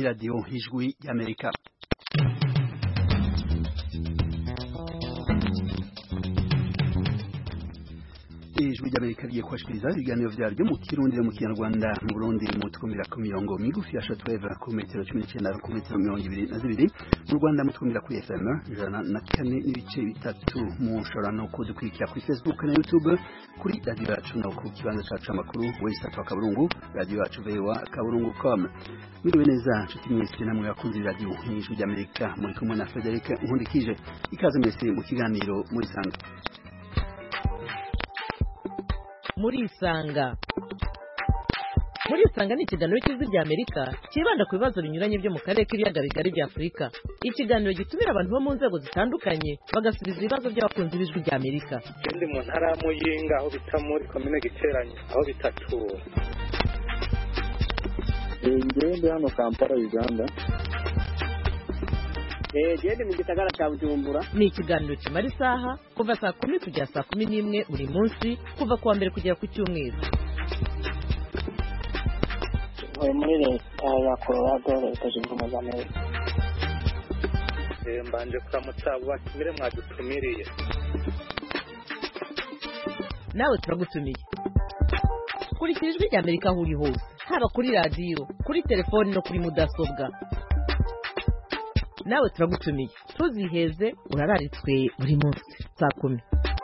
radio Ijwi y'Amerika. Ijwi ry'Amerika rigiye kwashikiriza ibiganiro vyaryo mu Kirundi no mu Kinyarwanda mu Burundi mu twumvira ku mirongo migufi ya shortwave ku metero 19 ku metero 22 mu Rwanda mu twumvira kuri FM 104.3 mu shora no kudukurikira kuri Facebook na YouTube kuri radio yacu no ku kibanza cacu amakuru website wa Kaburungu radio yacu voa.kaburungu.com. Mwiriwe neza nshuti mwese namwe bakunzi radio Ijwi ry'Amerika muri kumwe na Frederic Nkundikije ikaze mwese mu kiganiro muri sanga muri isanga ni ikiganiro cy'Ijwi ry'Amerika kibanda ku bibazo binyuranye byo mu karere k'ibiyaga bigari bya Afurika. Ikiganiro gitumira abantu bo mu nzego zitandukanye bagasubiza ibibazo by'abakunzi b'Ijwi ry'Amerika. Ndi mu ntara ya Muyinga aho bita muri komine Giteranye aho bitatura. Ndi hano Kampala Uganda. Ndi mu gisagara cya Bujumbura. Ni ikiganiro kimara isaha kuva saa 10 kugera saa 11 buri munsi kuva kuwa mbere kugera ku cyumweru. Muri leta ya Colorado leta zunze ubumwe za Amerika. Mbanje kuramutsa batumire mwadutumiriye. Nawe turagutumiye. Kurikira Ijwi ry'Amerika aho uri hose, haba kuri radio, kuri telefone no kuri mudasobwa. Nawe turagutumiye. Tuziheze urararitswe buri munsi saa 10.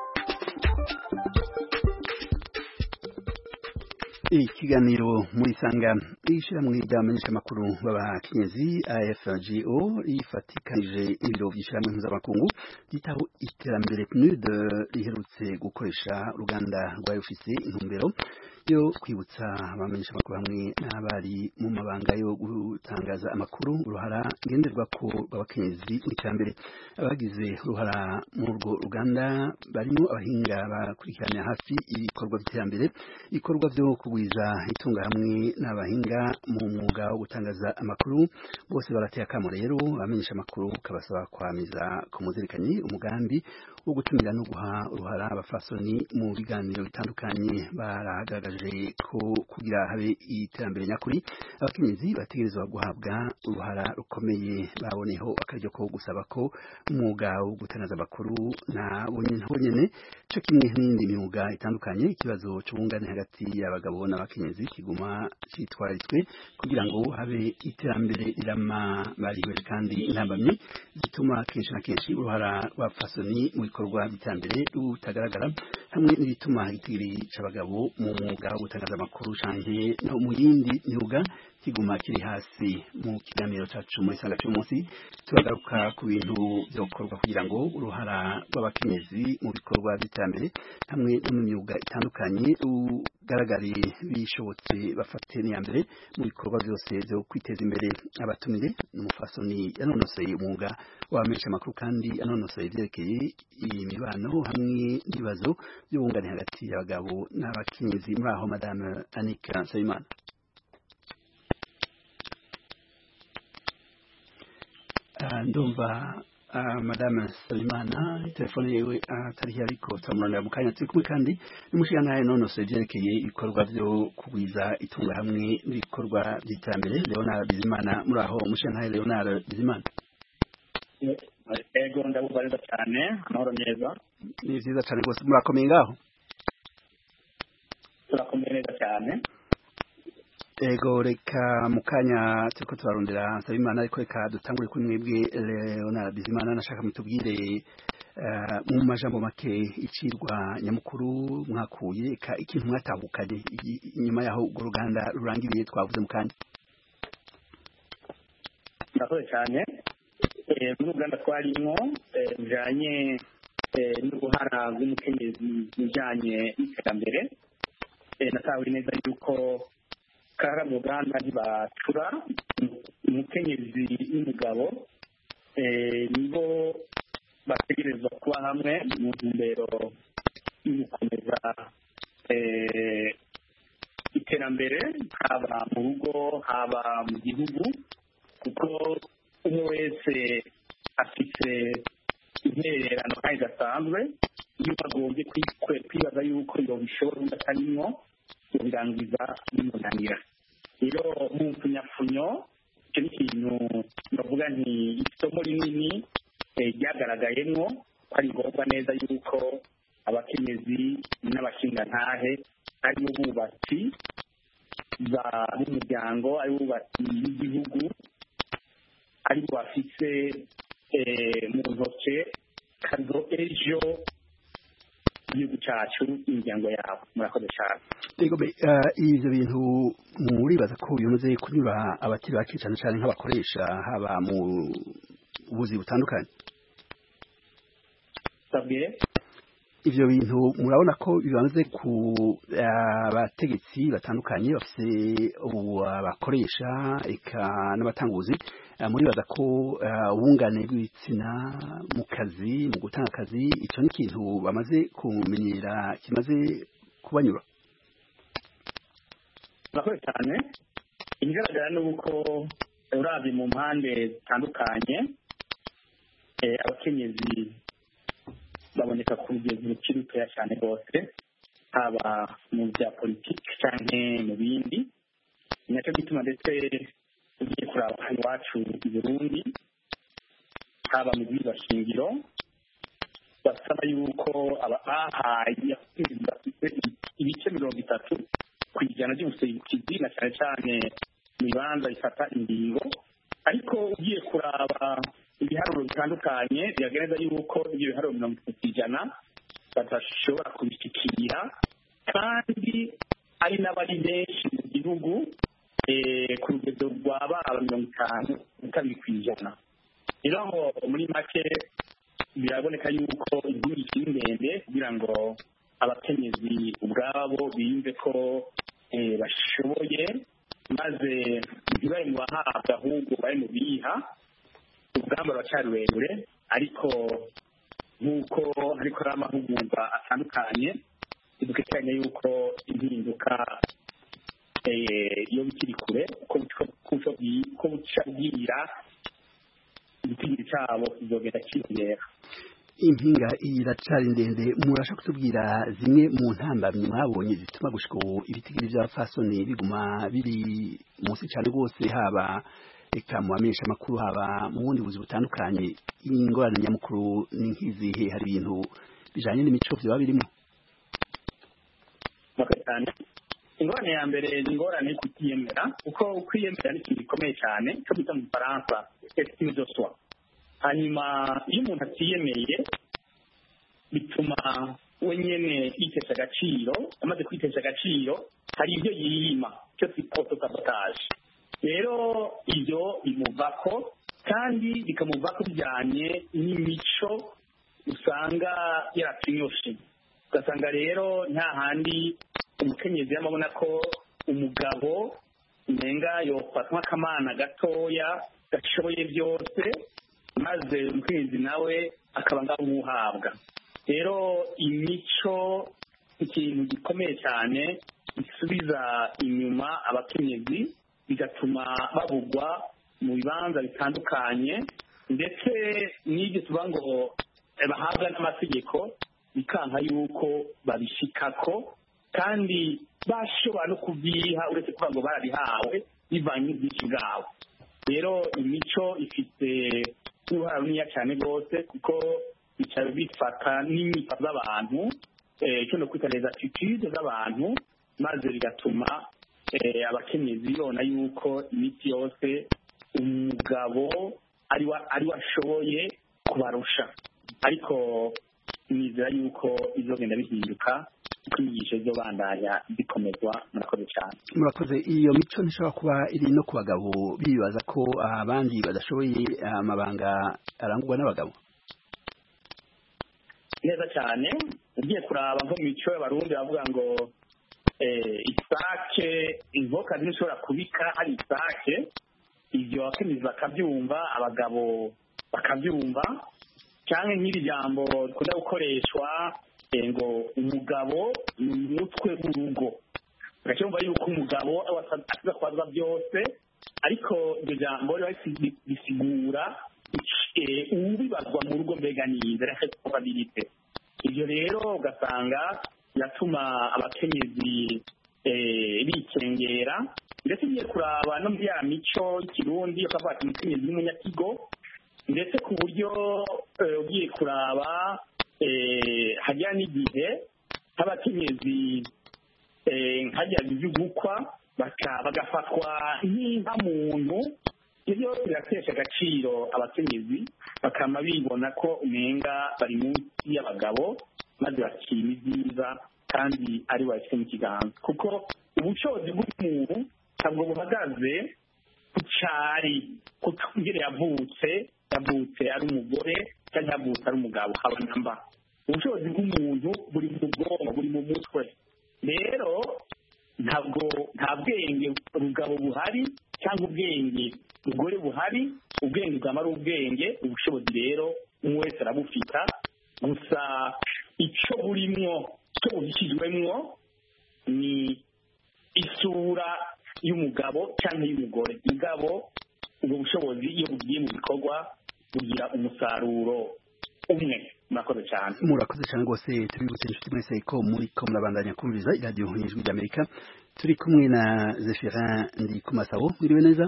Ikiganiro muri sanga ishiramwe ry'amenyesha makuru b'abakenyezi AFGO ifatikanije ibiro by'ishiramwe mpuzamakungu gitaho iterambere PNUD riherutse gukoresha uruganda rwa ofisi intumbero yo kwibutsa abamenyesha makuru hamwe n'abari mu mabanga yo gutangaza amakuru uruhara ngenderwa ko b'abakenyezi mu iterambere. Abagize uruhara mu urwo ruganda barimo abahinga bakurikirana hafi ibikorwa by'iterambere, ibikorwa byo kugwiza itunga hamwe n'abahinga mu mwuga wo gutangaza amakuru. Bose barateye akamo rero abamenyesha amakuru kabasaba kwamiza ku muzirikanye umugambi wo gutumira no guha uruhara abafasoni mu biganiro bitandukanye. Baragaragaje ko kugira habe iterambere nyakuri abakenyezi bategerezwa guhabwa uruhara rukomeye. Baboneho akaryo ko gusaba ko umwuga wo gutangaza amakuru na bonyene cyo kimwe n'indi myuga itandukanye ikibazo cy'ubungane hagati y'abagabo n'abakenyezi kiguma cyitwaritswe kugira ngo habe iterambere rirama. Bariwe kandi intambamye zituma kenshi na kenshi uruhara rw'abafasoni mu bikorwa by'iterambere rutagaragara, hamwe n'ibituma igitiri c'abagabo mu mwuga wo gutangaza amakuru canke no mu yindi myuga kiguma kiri hasi. Mu kiganiro cacu muri sanga cy'umunsi turagaruka ku bintu byokorwa kugira ngo uruhara rw'abakenyezi mu bikorwa by'iterambere hamwe no mu myuga itandukanye ugaragare bishobotse bafate n'iyambere mu bikorwa byose byo kwiteza imbere. Abatumire n'umufasoni yanonoseye umwuga w'abamenyesha amakuru kandi yanonoseye ivyerekeye imibano hamwe n'ibibazo by'ubungane hagati y'abagabo n'abakenyezi. Muri aho Madame Annika Nsabimana. Ndumva Madame Nsabimana telefone yewe atari ariko turamurondera mu kanya turi kumwe kandi n'umushinga yanonoseye ivyerekeye ibikorwa byo kugwiza itunga hamwe n'ibikorwa by'iterambere. Leonard Bizimana. Muri aho umushinga Leonard Bizimana. Ego ndabumva neza cyane, amahoro neza. Ni vyiza cyane rwose. Murakomeye ngaho? Turakomeye neza cyane. Ego reka mukanya turiko turarondera Nsabimana, ariko reka dutangure kuri mwebwe Leonard Bizimana. Nashaka mutubwire mu majambo make icirwa nyamukuru mwakuye ikintu mwatahukanye inyuma yaho urwo ruganda rurangiriye twavuze mu kanya. Ndakoze cyane. Mu ruganda twarimwo bijanye n'uruhara rw'umukenyezi bijanye n'iterambere. Natawe neza yuko kara mu ruganda ntibacura umukenyezi n'umugabo nibo bategerezwa kuba hamwe mu ntumbero yo gukomeza iterambere haba mu rugo haba mu gihugu, kuko umwe wese afite intererano kandi idasanzwe. Iyo bagombye kwibaza yuko iyo bishobora udatarimo birangiza bimunanira. Rero mu mfunyafunyo icyo ni ikintu navuga nti isomo rinini ryagaragayemo ko ari ngombwa neza yuko abakenyezi n'abashingantahe ari bo bubatsi b'umuryango, ari bo bubatsi b'igihugu, ari bo bafise mu ntoke kazo ejo igihugu cyacu imiryango yabo. Murakoze cyane. Ibyo bintu muribaza ko bimaze kunyura abakiri bake cyane cyane nk'abakoresha haba mu buzi butandukanye? Ivyo bintu murabona ko bibanze ku abategetsi batandukanye bafise abakoresha eka n'abatanguzi, muribaza ko ubungane bw'ibitsina mu kazi, mu gutanga akazi, ico ni ikintu bamaze kumenyera kimaze kubanyura? Murakoze cyane. Ikigaragara ni uko uravye mu mpande zitandukanye abakenyezi baboneka ku rugero rukiri rutoya cyane rwose, haba mu bya politiki cyane mu bindi. Ni nacyo gituma ndetse ugiye kuraba hano iwacu i Burundi, haba mu bw'ibashingiro basaba yuko abahaye bafite ibice 30% by'ubuserukizi na cyane cyane mu bibanza bifata ingingo. Ariko ugiye kuraba ibiharuro bitandukanye biragaragaza yuko ibyo biharuro 30% badashobora kubishyikira, kandi ari n'abari benshi mu gihugu ku rugero rwa baba 52%. Rero muri make biraboneka yuko igihugu kiri ndende kugira ngo abakenyezi ubwabo biyumve ko bashoboye, maze ntibari mu bahabwa ahubwo bari mu biha. Urugamba ruracyari rurerure, ariko nk'uko hariko ari amahugurwa atandukanye, bidukekeranya yuko impinduka iyo bikiri kure ko buca bwira igitigiri cyabo kizogenda kiyongera. Impinga iracari ndende. Murashaka kutubwira zimwe mu ntambamyi mwabonye zituma gushika ibitigiri by'abafasoni biguma biri munsi cyane rwose, haba eka mu bamenyesha amakuru, haba mu bundi buzi butandukanye? Ingorane nyamukuru ni nk'izihe? Hari ibintu bijanye n'imico byaba birimo? Ingorane ya mbere ni ingorane yo kutiyemera, kuko kwiyemera ni ikintu gikomeye cyane cyo bita mu Faransa estime de soi. Hanyuma iyo umuntu atiyemeye bituma we nyene yitesha agaciro. Amaze kwitesha agaciro hari ibyo yiyima, cyo twita autosabotage. Rero ibyo bimuvako, kandi bikamuvako bijyanye n'imico usanga yaratinyoshe. Ugasanga rero nta handi umukenyezi yamabona ko umugabo umenga yofatwa nk'akamana gatoya gashoboye byose, maze umukenyezi nawe akaba ngabuhabwa. Rero imico ikintu gikomeye cyane gisubiza inyuma abakenyezi, bigatuma babugwa mu bibanza bitandukanye, ndetse n'ibyo tuvuga ngo bahabwa n'amategeko bikanka yuko babishikako, kandi bashobora no kubyiha uretse kuvuga ngo barabihawe bivanye n'ubwinshi bwabo. Rero imico ifite uruhare runini cyane rwose, kuko bicara bifata n'imyifato z'abantu, cyo no kwita les attitudes z'abantu, maze bigatuma abakenyezi babona yuko imiti yose umugabo ari washoboye kubarusha. Ariko nizera yuko izogenda bihinduka, kuko inyigisho zo bandanya zikomezwa. Murakoze cyane. Murakoze. Iyo mico ntishobora kuba iri no ku bagabo, bibaza ko abandi badashoboye amabanga arangurwa n'abagabo? Neza cyane. Ugiye kuraba nko mu mico y'abarundi bavuga ngo isake, inkoka ntishobora kubika hari isake. Ibyo abakenyezi bakabyumva, abagabo bakabyumva. Cyangwa nk'iri jambo rikunda gukoreshwa ngo umugabo ni umutwe w'urugo. Uracyumva yuko umugabo asize kwaza byose, ariko iryo jambo risigura ubibazwa mu rugo, mbega nize responsabilité. Ibyo rero ugasanga biratuma abakenyezi bikengera ndetse ugiye kuraba no muri ya mico y'ikirundi ukavuga ati umukenyezi n'umunyakigo ndetse ku buryo ugiye kuraba hajya n'igihe nk'abakenyezi nkajya gukwa bagafatwa nk'inka muntu ibyo biratesha agaciro abakenyezi bakama bibona ko umenga bari munsi y'abagabo maze bakima ibyiza kandi ari bashyire mu kiganza kuko ubushobozi bw'umuntu ntabwo buhagaze ku cyari kugira yavutse ari umugore cyangwa yavutse ari umugabo haba namba ubushobozi bw'umuntu buri mu bwonko buri mu mutwe rero nta bwenge ubugabo buhari cyangwa ubwenge ubugore buhari ubwenge bwaba ari ubwenge ubushobozi rero umwe wese arabufita gusa icyo burimwo icyo bubishyizwemwo ni isura y'umugabo cyangwa y'umugore mugabo ubwo bushobozi iyo bugiye mu bikorwa bugira umusaruro umwe. Murakoze cyane rwose tubibutse inshuti mwese ko murabandanya kumviriza iradiyo Ijwi ry'Amerika turi kumwe na Zephirin Ndikumasabo. Mwiriwe neza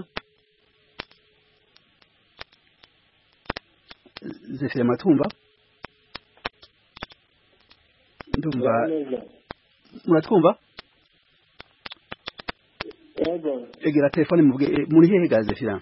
Zephirin, matumva ndumva muratwumva egera telefone muri hehe ga Zephirin?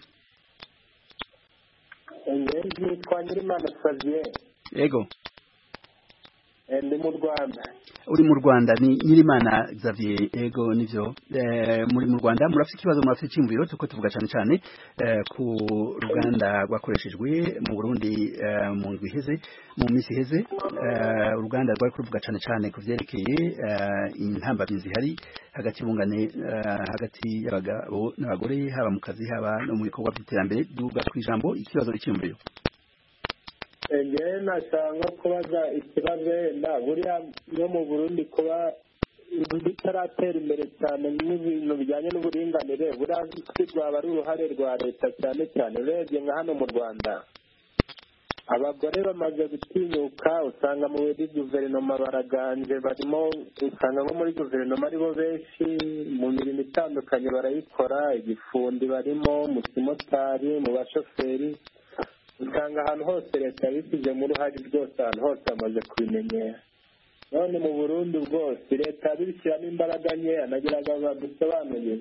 Nitwa Nyirimana Xavier. Yego. Ndi mu Rwanda. Uri mu Rwanda ni Nyirimana Xavier. Yego nivyo. Muri mu Rwanda murafite ikibazo, murafite icyumviro tuko tuvuga cyane ku ruganda rwakoreshejwe mu Burundi mu ndwi iheze, mu minsi iheze. Uruganda rwari kuvuga cyane ku vyerekeye intambamyi zihari hagati y'ubungane hagati y'abagabo n'abagore haba mu kazi haba no mu bikorwa by'iterambere. Duga kwijambo ikibazo cy'icyumviro. Njyewe nashaka kubaza ikibazo wenda buriya no mu Burundi kuba bitaratera imbere cyane n'ibintu bijyanye n'uburinganire buriya rwaba ari uruhare rwa leta cyane urebye nka hano mu Rwanda abagore bamaze gutinyuka usanga muri guverinoma baraganje barimo usanga nko muri guverinoma aribo benshi mu mirimo itandukanye barayikora, igifundi barimo, mu kimotari, mu bashoferi, usanga ahantu hose leta yabishyizemo uruhare rwose, ahantu hose bamaze kubimenyera. None mu Burundi bwose leta yabishyiramo imbaraga nkeya, nagira ngo badusobanurire.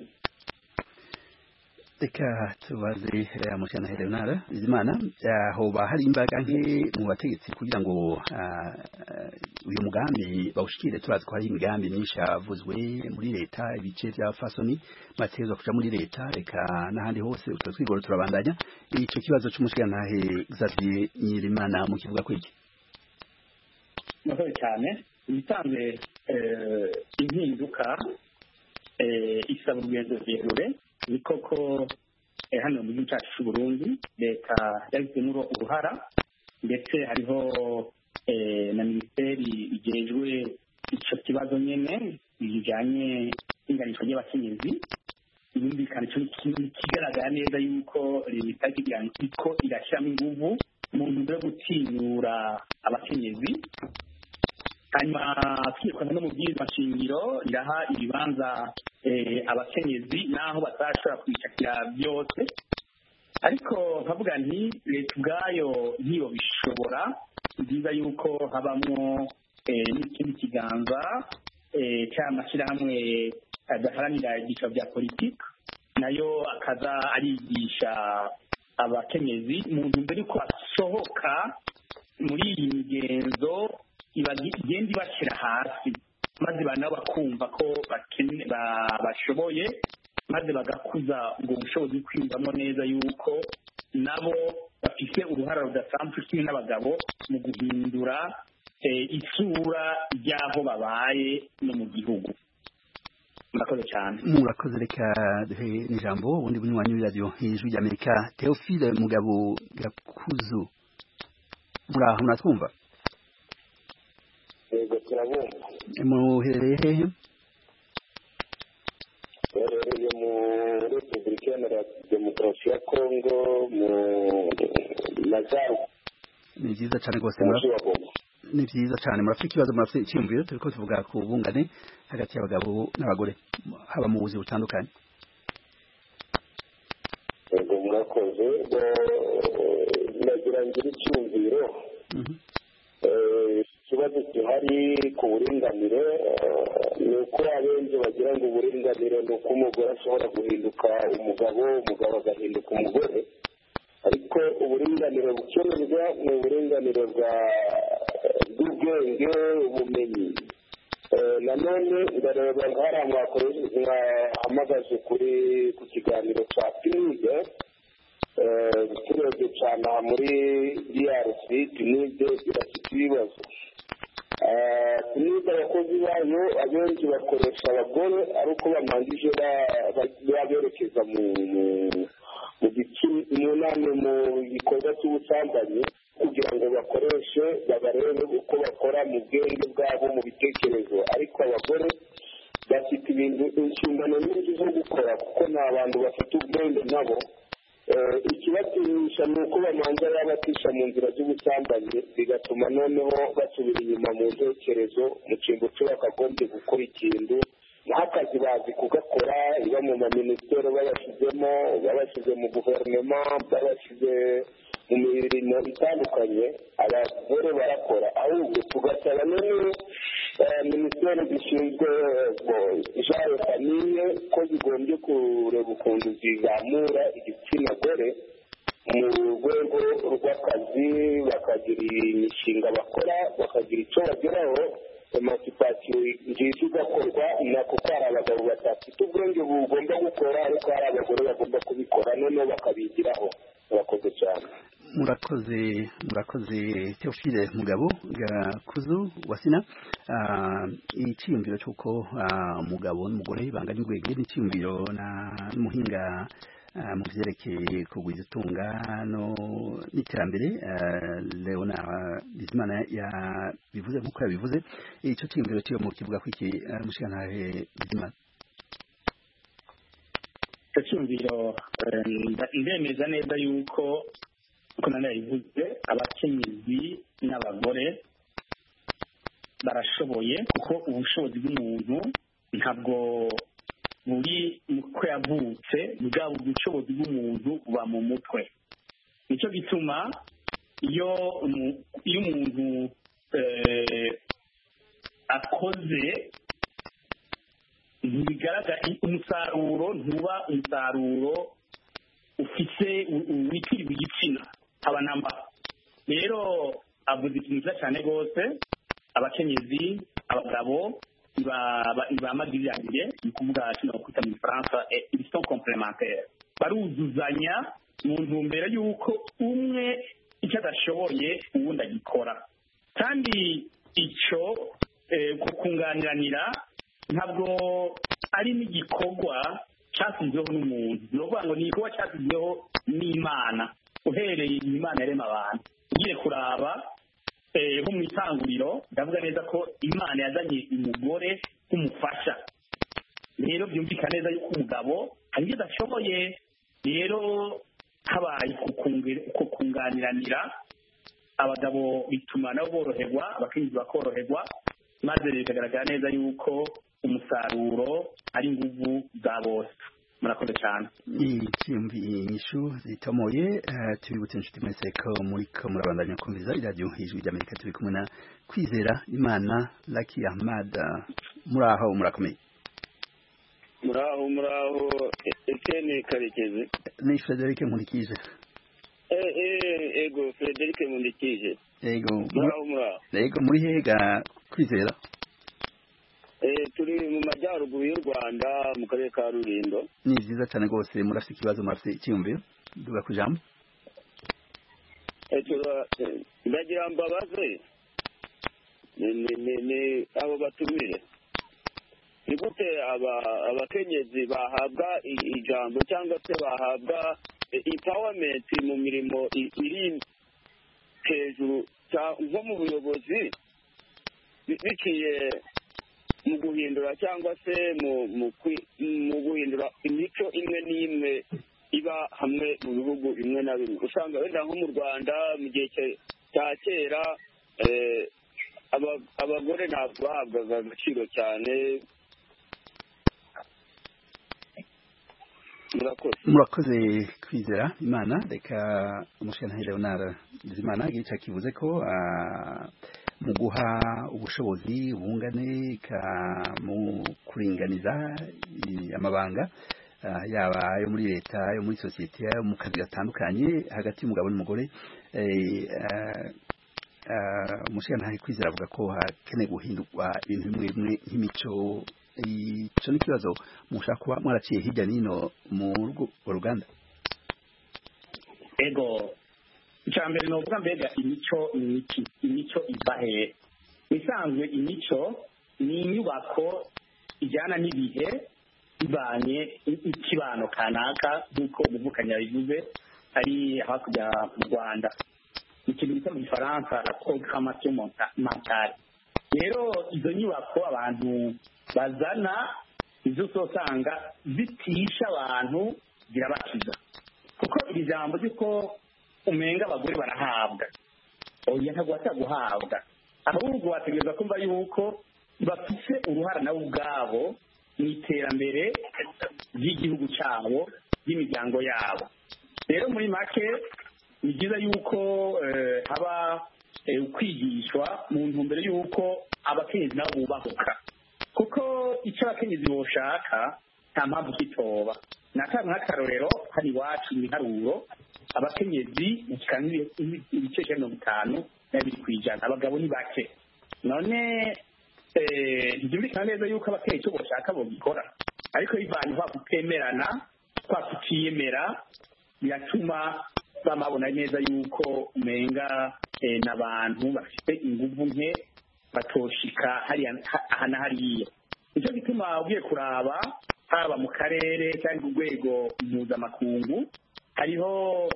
Reka tubaze Mushana Leonard Bizimana, hoba hari imbaraga nke mu bategetsi kugira ngo uyu mugambi bawushikire? Turazi ko hari imigambi myinshi yavuzwe muri leta, ibice bya fasoni bategerezwa kuja muri leta, reka n'ahandi hose utwigoro turabandanya. Ico kibazo cy'umushikirantahe Xavier Nyirimana mu kivuga ko iki? Murakoze cyane. Ibitanze impinduka isaba urugendo rurerure, ni koko hano mu gihugu cyacu cy'u Burundi leta yabizemo uruhara, ndetse hariho na minisiteri igejwe icyo kibazo nyine bijyanye n'inganisho ry'abakenyezi. Yumvikana kigaragara neza yuko leta iko irashyiramo ingufu mu ntumbero yo gutinyura abakenyezi. Hanyuma twirukana no mu bw'amashingiro iraha ibibanza abakenyezi naho batashobora kwishakira byose, ariko nkavuga nti leta ubwayo ntiyo bishobora. Byiza yuko habamo n'ikindi kiganza cy'amashyirahamwe adaharanira ibyiciro bya politiki, nayo akaza arigisha abakenyezi mu ntumbero yuko basohoka muri iyi migenzo igenda ibashyira hasi, maze nabo bakumva ko bashoboye, maze bagakuza ubwo bushobozi kwiyumvamo neza yuko nabo bafite uruhara rudasanzwe kimwe n'abagabo mu guhindura isura ry'aho babaye no mu gihugu. Murakoze cyane. Murakoze. Reka duhe n'ijambo ubundi bunywanyi w'iradiyo Ijwi ry'Amerika, Theophile Mugabo Gakuzu. Muraho, muratwumva? Yego turabumva. Muherereye hehe? Muherereye muri Repubulika Iharanira Demokarasi ya Kongo mu Lazaro. Ni byiza cyane rwose. ni vyiza cyane murafite ikibazo murafite icyumviro turiko tuvuga ku bungane hagati y'abagabo n'abagore haba mu buzi butandukanye. Ego murakoze nagira ngira icyumviro ikibazo gihari ku buringanire ni uko abenshi bagira ngo uburinganire ni uko umugore ashobora guhinduka umugabo agahinduka umugore, ariko uburinganire bukenerwa ni uburinganire bw'ubwenge ubumenyi. Nanone ndareba nk'ari mwahamagaje ku kiganiro cya pinide turebye cyane muri DRC pinide irafite ibibazo. Pinide abakozi bayo abenshi bakoresha abagore ari uko bamangije baberekeza mu gikorwa cy'ubusambanyi kugira ngo bakoreshe babarebe uko bakora mu bwenge bwabo mu bitekerezo, ariko abagore bafite inshingano nyinshi zo gukora kuko ni abantu bafite ubwenge nabo. Ikibatinyisha ni uko bamanza babatisha mu nzira z'ubusambanyi bigatuma noneho basubira inyuma mu ntekerezo mu cyimbo cyo bakagombye gukora ikintu nk'akazi bazi kugakora, iba mu maminisiteri babashyize mu guverinoma, babashyize mu mirimo itandukanye, abagore barakora. Ahubwo tugasaba none minisiteri zishinzwe ijare famiye ko zigombye kureba ukuntu zizamura igitsina gore mu rwego rw'akazi, bakagira imishinga bakora, bakagira icyo bageraho, emancipation nziza igakorwa, nako ko hari abagabo badafite ubwenge bugomba gukora ariko hari abagore bagomba kubikora noneho bakabigiraho. Murakoze cyane. Murakoze Theophile Mugabo Gakuzu Wasina. Icyiyumviro cy'uko umugabo n'umugore banganya urwego n'icyiyumviro n'umuhinga mu byerekeye kugwiza itunga n'iterambere Leonard Bizimana yabivuze nk'uko yabivuze. Icyo cyiyumviro cyo mu kivuga ko iki mushikantahe Bizimana? icyo cyumviro ndemeza neza yuko uko nanayivuze abakenyezi n'abagore barashoboye, kuko ubushobozi bw'umuntu ntabwo buri uko yavutse, bwaba ubushobozi bw'umuntu buba mu mutwe. Nicyo gituma iyo umuntu akoze ntibigaragara umusaruro, ntuba umusaruro ufite witirirwa igitsina haba namba. Rero avuze ikintu cyiza cyane rwose, abakenyezi abagabo ntibamagiriranire, ni ukuvuga kino kwita mu Faransa ils sont complémentaires, baruzuzanya mu ntumbero y'uko umwe icyo adashoboye uwundi agikora. Kandi icyo kunganiranira ntabwo ari n'igikorwa cyasizweho n'umuntu, ni ukuvuga ngo ni igikorwa cyasizweho n'Imana. Uhereye Imana yarema abantu, ugiye kuraba nko mu itanguriro ndavuga neza ko Imana yazanye umugore nk'umufasha. Rero byumvikana neza yuko umugabo hari ibyo adashoboye, rero habaye kunganiranira abagabo bituma nabo boroherwa, abakenyezi bakoroherwa, maze bikagaragara neza yuko umusaruro ari inguvu za bose. Murakoze cyane. Inyishu zitomoye. Tubibutse inshuti mwese ko muriko murabandanya kumviriza iradiyo Ijwi ry'Amerika, turi kumwe na Kwizera Imana Lucky Ahmad. Muraho murakomeye? Muraho Etienne Karekezi. Ni Frederic Nkundikije. Ego Frederic Nkundikije. Ego. Muraho. Ego muri hega Kwizera? Turi mu majyaruguru y'u Rwanda mu karere ka Rulindo. Ni byiza cyane rwose. Murafite ikibazo, murafite icyumviro, duga kujambo. Ndagira mbabaze ni abo batumire, ni gute abakenyezi bahabwa ijambo cyangwa se bahabwa empowerment mu mirimo iri hejuru nko mu buyobozi, biciye mu guhindura cyangwa se mu guhindura imico imwe n'imwe iba hamwe mu bihugu bimwe na bimwe. Usanga wenda nko mu Rwanda mu gihe cya kera abagore ntabwo bahabwaga agaciro cyane. murakoze Kwizera Imana. Reka umushyirantare Leonard Bizimana igice kivuze ko mu guha ubushobozi bungane mu kuringaniza amabanga yaba ayo muri leta ayo muri sosiyete ayo mu kazi gatandukanye hagati y'umugabo n'umugore. umushyirantare Kwizera avuga ko hakeneye guhindurwa ibintu bimwe bimwe nk'imico. Icyo ni ikibazo mushaka kuba mwaraciye hirya n'ino mu ruganda. Ego icya mbere ni ukuvuga mbega imico ni iki? Imico iva hehe? Isanzwe imico ni inyubako ijyana n'ibihe ibanye ikibano kanaka nk'uko umuvukanyi yabivuze ari hakurya mu Rwanda. Ikintu bita mu Gifaransa la programmation mentale. Rero izo nyubako abantu bazana izo usanga zitisha abantu zirabakiza, kuko iri jambo ry'uko umenga abagore barahabwa, oya ntabwo bataguhabwa, ahubwo bategereza kumva yuko bafise uruhara nabo ubwabo mu iterambere ry'igihugu cyabo ry'imiryango yabo. Rero muri make ni byiza yuko haba kwigishwa mu ntumbero y'uko abakenyezi nabo bubahuka, kuko icyo abakenyezi boshaka nta mpamvu kitoba. Natanga nk'akarorero hano iwacu mu Biharuro abakenyezi bakikana ibice 50% abagabo ni bake. None ntibyumvikana neza yuko abakenyezi icyo boshaka bogikora, ariko bivanye kwa kutemerana kwa kutiyemera biratuma bamabona neza yuko umenga n'abantu bafite inguvu nke batoshika aha na hariya. Nicyo gituma ugiye kuraba haba mu karere cyangwa urwego mpuzamakungu hariho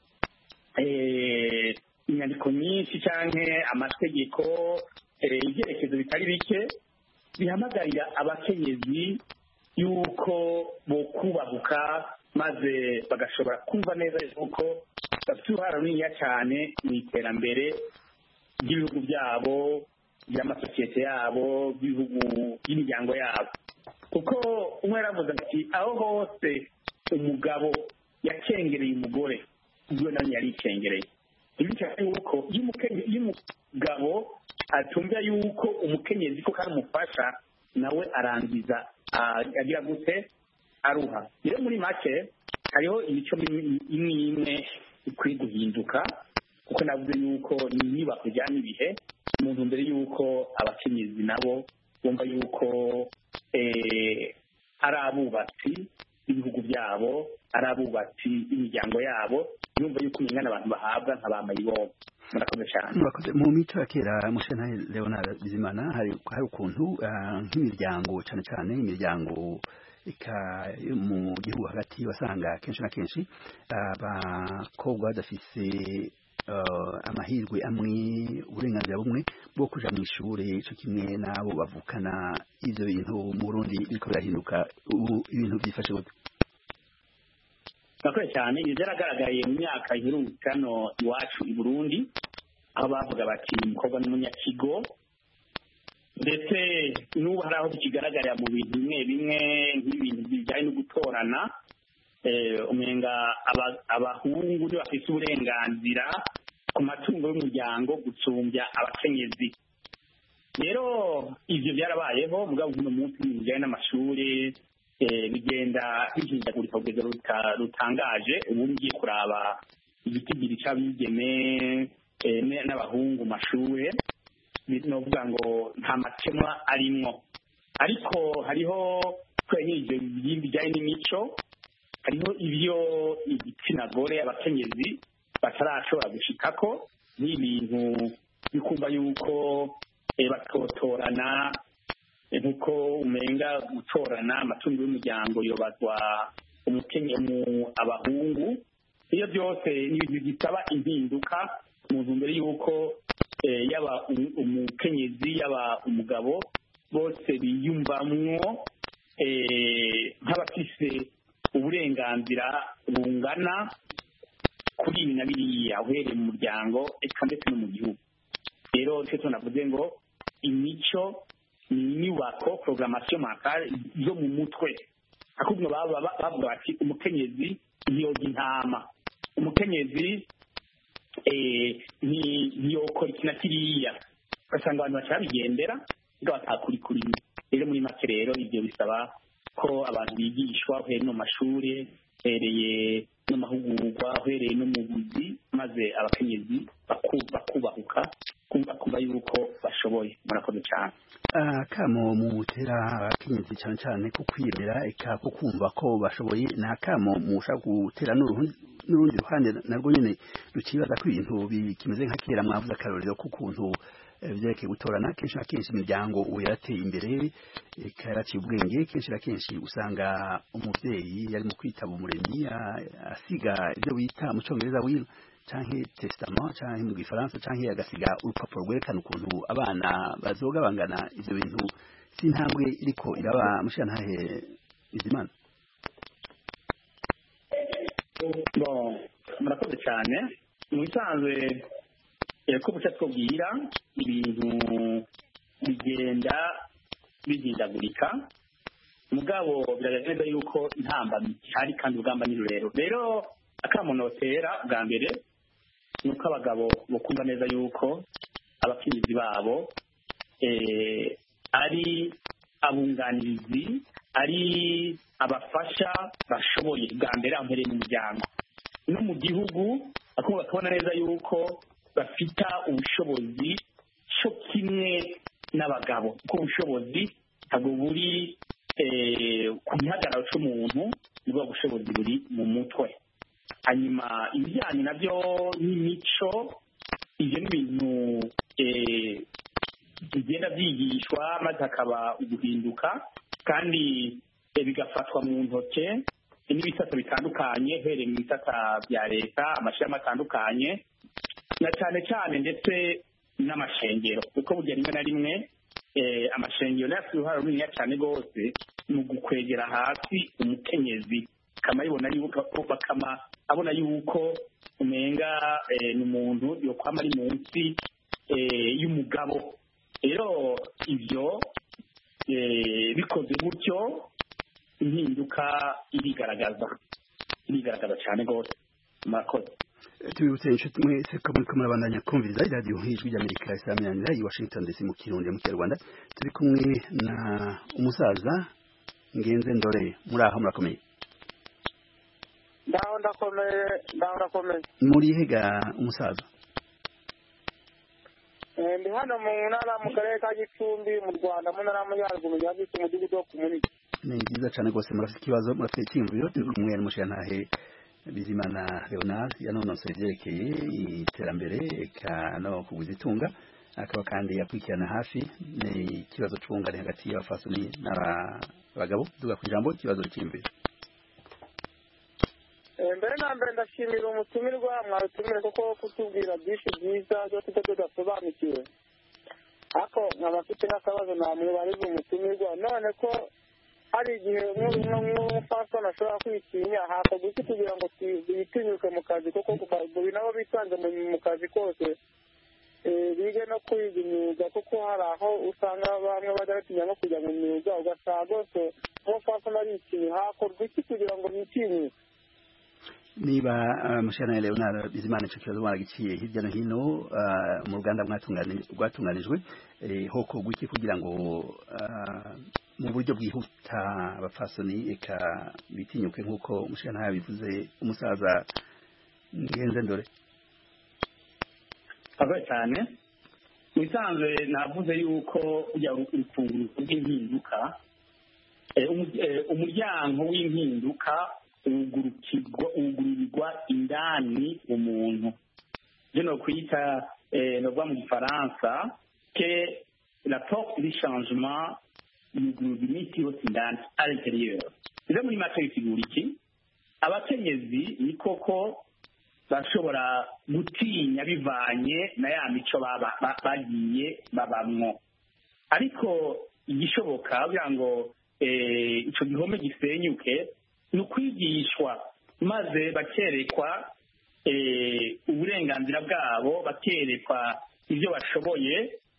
inyandiko nyinshi cyangwa amategeko ibyerekezo bitari bike bihamagarira abakenyezi yuko bo kubahuka maze bagashobora kumva neza yuko bafite uruhare runini cyane mu iterambere ry'ibihugu byabo, by'amasosiyete yabo, by'ibihugu by'imiryango yabo. Kuko umwe yaravuze ati aho hose umugabo yacengereye umugore ubwo nawe yari icengereye. Ibyo yuko iyo umugabo atumva yuko umukenyezi ko kandi umufasha nawe arangiza agira gute aruha. Rero muri make hariho imico imwe imwe ikwiye guhinduka, kuko navuze yuko ni inyubako ijyana ibihe mu ntumbero y'uko abakenyezi nabo bumva yuko ari abubatsi b'ibihugu byabo, ari abubatsi b'imiryango yabo, yumva yuko ingana abantu bahabwa nka ba mayibobo. Murakoze cyane. Murakoze. Mu mico ya kera Mushyirantare Leonard Bizimana hari ukuntu nk'imiryango cyane cyane imiryango mu gihugu hagati wasanga kenshi na kenshi abakobwa badafise amahirwe amwe uburenganzira bumwe bwo kuja mu ishuri cyo kimwe nabo bavukana. Ivyo bintu mu Burundi biriko birahinduka, ibintu byifashe gute? Murakoze cyane. Ibyo byaragaragaye mu myaka iheruka hano iwacu i Burundi, aho bavuga bati umukobwa n'umunyakigo, ndetse n'ubu hari aho bikigaragarira mu bintu bimwe bimwe nk'ibintu bijyanye no gutorana. Umenga abahungu nibo bafite uburenganzira ku matungo y'umuryango gusumbya abakenyezi. Rero ibyo byarabayeho mugabo uno munsi mu bijyanye n'amashuri bigenda bihindagurika kugeza rutangaje. Ubu ngiye kuraba igitigiri cy'abigeme n'abahungu mashuri novuga ngo nta makemwa arimwo, ariko hariho kwenyije bijyanye n'imico, hariho ibyo igitsina gore abakenyezi batarashobora gushikako n'ibintu bikumva yuko batotorana, nkuko umenga gutorana amatungo y'umuryango yobazwa abahungu. Iyo byose ni ibintu bisaba impinduka mu ntumbero y'uko yaba umukenyezi yaba umugabo bose biyumvamwo nk'abafise uburenganzira bungana kuri ibi na biriya uhereye mu muryango eka ndetse no mu gihugu. Rero icyo tunavuze ngo imico inyubako programmation mentale zo mu mutwe akubwo bavuga bati umukenyezi ntiyoga intama, umukenyezi ntiyokora iki na kiriya, ugasanga abantu bacabigendera batakurikuriye. Rero muri make rero ibyo bisaba ko abantu bigishwa uhereye no mu mashuri, uhereye no mahugurwa, uhereye no mu buzi, maze abakenyezi bakubahuka kumva yuko bashoboye. Murakoze cyane. Akamo mutera abakenyezi cyane cyane ko kwiyemera eka ko kumva ko bashoboye, ni akamo musha gutera n'urundi ruhande narwo nyine rukibaza ko ibintu kimeze nka kera mwavuze akarorero k'ukuntu byerekeye gutorana kenshi na kenshi imiryango yarateye imbere yaraciye ubwenge. Kenshi na kenshi usanga umubyeyi yari mu kwitaba umuremyi asiga ibyo bita mu cyongereza will canke testament canke mu gifaransa canke agasiga urupapuro rwerekana ukuntu abana bazoga bangana. Ivyo bintu si intambwe iriko iraba mushantahe Bizimana? Bon, murakoze cyane. Mu bisanzwe ko buca twabwira ibintu bigenda bihindagurika, mugabo biragaragaza yuko intambamyi ihari kandi urugamba ni rurerure. Rero akamunotera bwa mbere nuko abagabo bakumva neza yuko abakenyezi babo ari abunganirizi, ari abafasha bashoboye. Bwa mbere aho mpereye mu muryango no mu gihugu bakabona neza yuko bafita ubushobozi cyo kimwe n'abagabo, kuko ubushobozi ntabwo buri ku gihagararo cy'umuntu, nibwo bushobozi buri mu mutwe. Hanyuma ibijyanye nabyo n'imico, ibyo ni ibintu bigenda byigishwa maze hakaba uguhinduka, kandi bigafatwa mu ntoke n'ibisata bitandukanye, uhereye mu bisata bya leta, amashami atandukanye, na cyane cyane ndetse n'amashengero, kuko burya rimwe na rimwe amashengero nayo afite uruhare runini cyane rwose mu gukwegera hasi umukenyezi, bakama abona yuko umenga ni umuntu yokwama ari munsi y'umugabo. Rero ibyo bikoze gutyo impinduka irigaragaza cyane rwose. Murakoze. Tubibutse inshuti mwese ko muri kumurabandanya kumviriza radio Ijwi ry'Amerika isaminanira i Washington DC mu Kirundi mu Kinyarwanda. Turi kumwe na umusaza Ngenze Ndore. Muri aho murakomeye? Ndakomeye. Muri hega umusaza? Ndi hano mu ntara mu karere ka Gicumbi mu Rwanda, mu ntara y'Amajyaruguru ya Gicumbi, umudugudu wo ku Munini. Ni byiza cyane rwose. Murafite ikibazo, murafite icyiyumviro? Turi kumwe n'umushirantahe Bizimana Leonard yanonosoye ibyerekeye iterambere eka no kuguza itunga, akaba kandi yakurikirana hafi ikibazo cy'ubungane hagati y'abafasoni n'abagabo. Duga ku ijambo ikibazo cy'imbere. Mbere na mbere ndashimira umutumirwa mwarutumire kuko kutubwira byinshi byiza byo tudasobanukiwe, ariko nkaba mfite n'akabazo namwe barize umutumirwa, none ko hari igihe nk'umufasoni ashobora kwitinya, hakorwa iki kugira ngo bitinyuke mu kazi, kuko buri nabo bisanze mu kazi kose bige no kwiga imyuga, kuko hari aho usanga bamwe bajya batinya nko kujya mu myuga, ugasanga rwose umufasoni aritinya. Hakorwa iki kugira ngo bitinyuke? Niba mushana Leonard Bizimana icyo kibazo baragiciye hirya no hino mu ruganda rwatunganijwe, hoko gwiki kugira ngo mu buryo bwihuta abafasoni eka bitinyuke nk'uko mushana yabivuze umusaza Ngenze Ndore? Abaye cyane bisanzwe navuze yuko ujya urufunguro rw'impinduka, umuryango w'impinduka ugururirwa indani umuntu. Bino kwita no mu Gifaransa que la porte du changement yugururirwa imiti yose indani à l'intérieur. Rero muri make bisigura iki? Abakenyezi ni koko bashobora gutinya bivanye na ya mico bagiye babamwo, ariko igishoboka kugira ngo icyo gihome gisenyuke ni ukwigishwa, maze bakerekwa uburenganzira bwabo, bakerekwa ibyo bashoboye,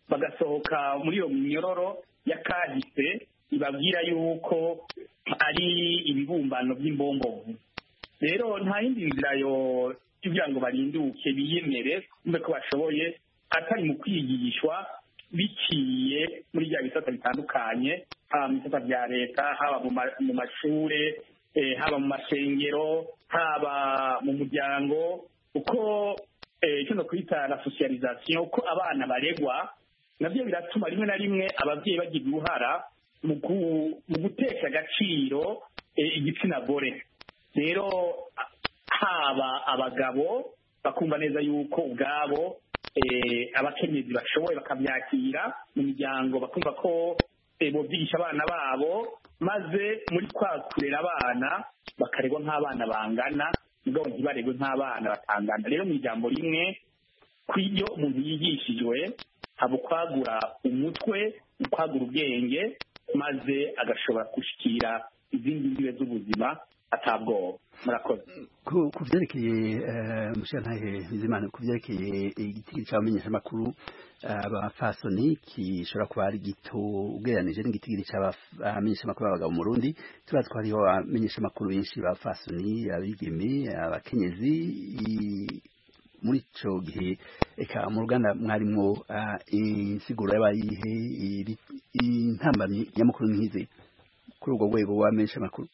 bagasohoka muri iyo minyororo y'akahise ibabwira yuko ari ibibumbano by'imbombovu. Rero nta yindi nzira yo kugira ngo barinduke biyemere kumbe ko bashoboye atari mu kwigishwa biciye muri bya bisata bitandukanye, haba mu bisata bya leta, haba mu mashure, haba mu masengero, haba mu muryango, uko icyo no kwita la socialisation, uko abana baregwa nabyo biratuma rimwe na rimwe ababyeyi bagira uruhara mu gutesha agaciro igitsina gore. Rero haba abagabo bakumva neza yuko ubwabo abakenyezi bashoboye bakabyakira mu miryango, bakumva ko bobyigisha abana babo, maze muri kurera abana bakaregwa nk'abana bangana, mugabo ntibaregwe nk'abana batangana. Rero mu ijambo rimwe, kw'ibyo umuntu yigishijwe haba ukwagura umutwe, ukwagura ubwenge, maze agashobora gushikira izindi mbibe z'ubuzima atabwoba. Murakoze. Ku byerekeye mushantahe Bizimana, ku byerekeye igiti cy'abamenyeshamakuru abafasoni gishobora kuba ari gito ugereranije n'igiti cy'abamenyeshamakuru b'abagabo mu Burundi, tuba twariho abamenyeshamakuru benshi b'abafasoni, abigeme, abakenyezi. Muri ico gihe eka mu ruganda mwarimwo insiguro y'abayihe intambamyi nyamukuru nk'izi kuri ubwo rwego w'abamenyeshamakuru?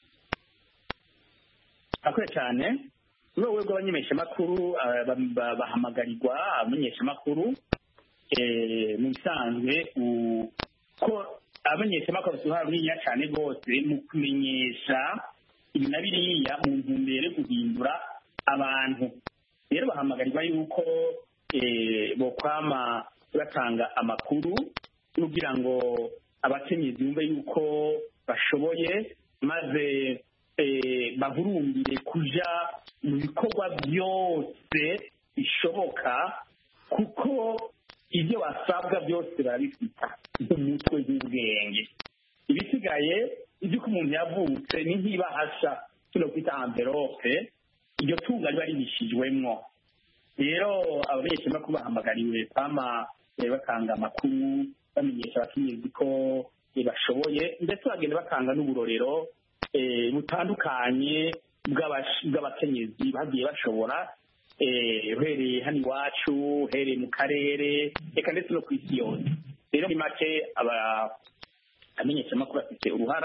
Akwiye cyane muri urwo rwego rw'abamenyeshamakuru bahamagarirwa abamenyeshamakuru mu bisanzwe ko abamenyeshamakuru bafite uruhare runini cyane rwose mu kumenyesha ibi na biriya mu ntumbero yo guhindura abantu. Rero bahamagarirwa yuko bokwama batanga amakuru kugira ngo abakenyezi bumve yuko bashoboye, maze bahurumbire kuja mu bikorwa byose bishoboka, kuko ibyo basabwa byose barabifita umutwe w'ubwenge. Ibisigaye iby'uko umuntu yavutse ni nk'ibahasha kino kwita envelope, iryo tunga riba ribishijwemwo. Rero abamenyeshamakuru bahamagariwe kwama batanga amakuru, bamenyesha abakenyezi ko bashoboye, ndetse bagenda batanga n'uburorero butandukanye bw'abakenyezi bagiye bashobora, uhereye hano iwacu, uhereye mu karere, reka ndetse no ku isi yose. Rero ni make abamenyeshamakuru bafite uruhara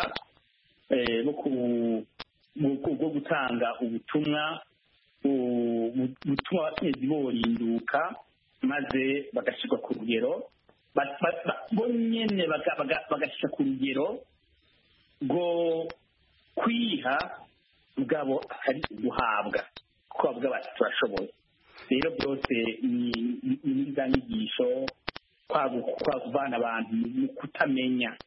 bwo gutanga ubutumwa butuma abakenyezi borinduka, maze bagashyirwa ku rugero, bo nyene bagashyirwa ku rugero rwo kwiha mugabo akari guhabwa, kuko bavuga bati turashoboye. Rero byose ni za nyigisho, kwavana abantu mu kutamenya,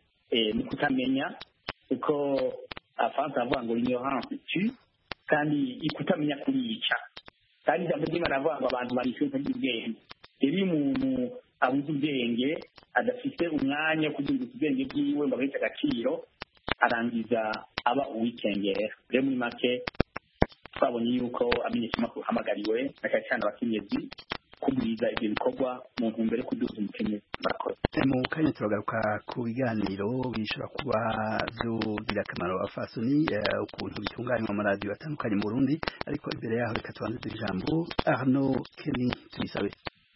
kuko abafaransa bavuga ngo ignorance tue, kandi kutamenya kurica, kandi ijambo ry'Imana avuga ngo abantu barishe ubwenge. Rero iyo umuntu abuze ubwenge, adafite umwanya wo kugira ubwenge bwiwe ngo abaheshe agaciro, arangiza aba uwikengera. Rero muri make twabonye yuko amenyeshamakuru hamagariwe na cyane cyane abakenyezi kugwiza ibyo bikorwa mu ntumbero yo kuduza umukenyezi. Murakoze. Mu kanya turagaruka ku biganiro bishobora kuba byogira akamaro abafasoni, ukuntu bitunganywa mu maradiyo atandukanye mu Burundi, ariko imbere yaho reka tubanze ijambo Arnaud Kenny tubisabe.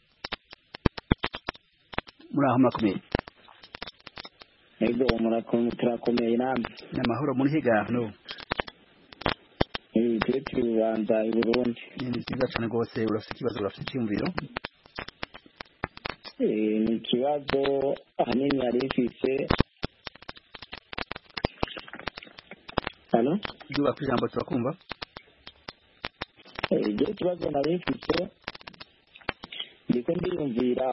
Muraho murakomeye? Ego turakomeye namwe. N'amahoro muri higa Arnaud? Turi kubanza i Burundi. Ni byiza cyane rwose. Urafite ikibazo, urafite icyumviro? Ni ikibazo ahanini yari ifise. Hano? Igihe ku ijambo turakumva. Igihe ikibazo nari ifise, ndiko ndiyumvira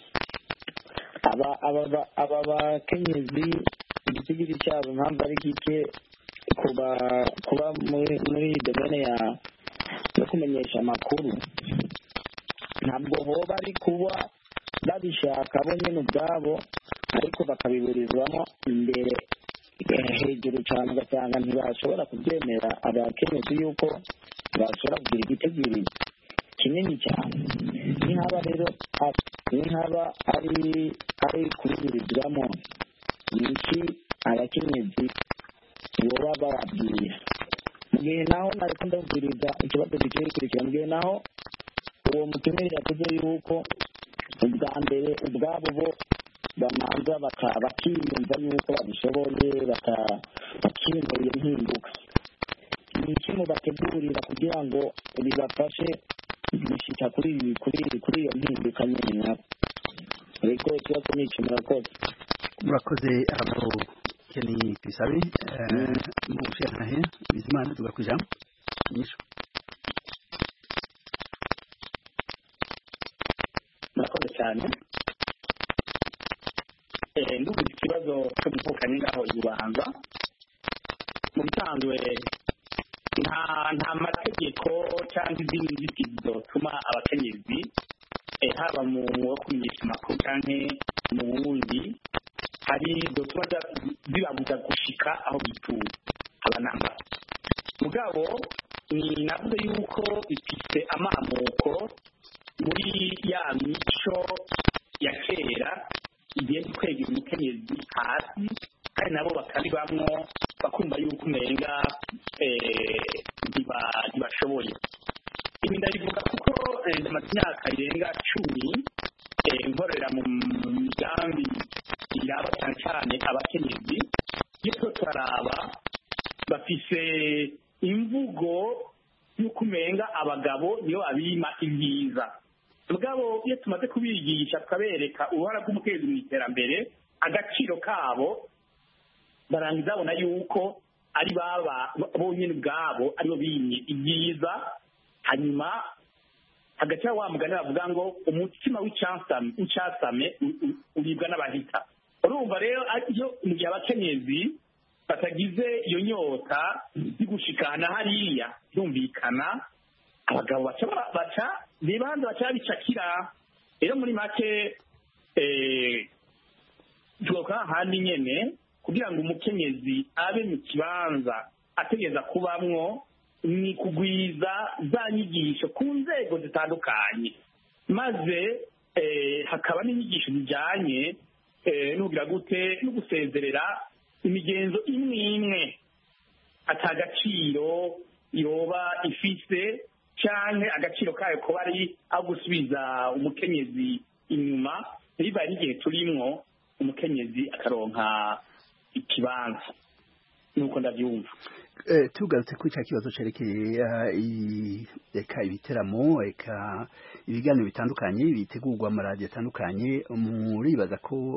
aba bakenyezi igitigiri cyabo impamvu ari gike kuba muri domene yo kumenyesha amakuru, ntabwo boba ari kuba babishaka bo nyine ubwabo, ariko bakabiburizwamo imbere hejuru cyane, ugasanga ntibashobora kubyemera abakenyezi yuko bashobora kugira igitigiri kinini cyane. Nihaba rero ari ari kubiburizwamo ni iki abakenyezi boba bababwira mu gihe naho nariko ndabwiriza ikibazo giciye gikurikira mu gihe naho uwo mutumire yavuze yuko ubwa mbere ubwabo bo bamanza bakiyumva yuko babishoboye bakiyumva iyo mpinduka ni iki mubategurira kugira ngo bibafashe gushika kuri iyo mpinduka nyine nabo ariko ikibazo ni iki murakoze abo Kenny Pisabe mu gushaka Bizimana tugakwijamo nyisho murakoze cyane ndumva ikibazo cyo guvukana ngaho ibubanza mu bisanzwe nta mategeko cyangwa izindi nzitizi zotuma abakenyezi haba mu wo kumenyesha amakuru cyangwa mu wundi hari zotuma zibabuza gushika aho bituye abanamba mugabo ni navuze yuko bifite amamuko muri ya mico ya kera igenda kwegera umukenyezi hasi kandi nabo bakabibamwo bakumva yuko umenga ntibashoboye ibi ndabivuga kuko amaze imyaka irenga 10 nkorera mu migambi iraba cyane cyane abakenyezi iyo turaraba bafise imvugo y'uko umenga abagabo niyo abima ibyiza mugabo iyo tumaze kubigisha tukabereka uruhara rw'umukenyezi mu iterambere agaciro kabo barangiza babona yuko ari baba bonyine ubwabo aribo bimye ibyiza hanyuma hagati wa mugani bavuga ngo umutima w'icyasame uribwa n'abahita urumva rero iyo mu gihe abakenyezi batagize iyo nyota yo gushikana hariya yumvikana abagabo baca nibanza baca bicakira rero muri make tuvuga handi nyene kugira ngo umukenyezi abe mu kibanza ategeza kubamwo ni kugwiza za nyigisho ku nzego zitandukanye maze hakaba n'inyigisho zijyanye n'ugira gute no gusezerera imigenzo imwe imwe atagaciro yoba ifise cyangwa agaciro kayo kuba ari aho gusubiza umukenyezi inyuma bibaye n'igihe turimwo umukenyezi akaronka ikibanza nuko ndabyumva tugarutse kuri cya kibazo cerekeye eka ibiteramo eka ibiganiro bitandukanye bitegurwa mu radio atandukanye muribaza ko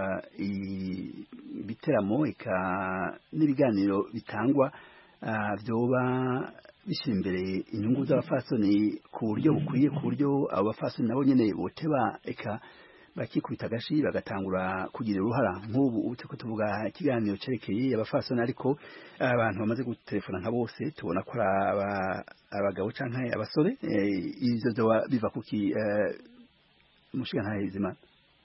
ibiteramo eka n'ibiganiro bitangwa vyoba bishyira imbere inyungu z'abafasoni ku buryo bukwiye ku buryo abo bafasoni nabo nyene boteba eka bakikubita agashi bagatangura kugira uruhara nk'ubu uteko tuvuga ikiganiro cerekeye abafasoni ariko abantu bamaze gutelefona nka bose tubona ko abagabo canke abasore ivyo biva kuki mushiga nta Bizimana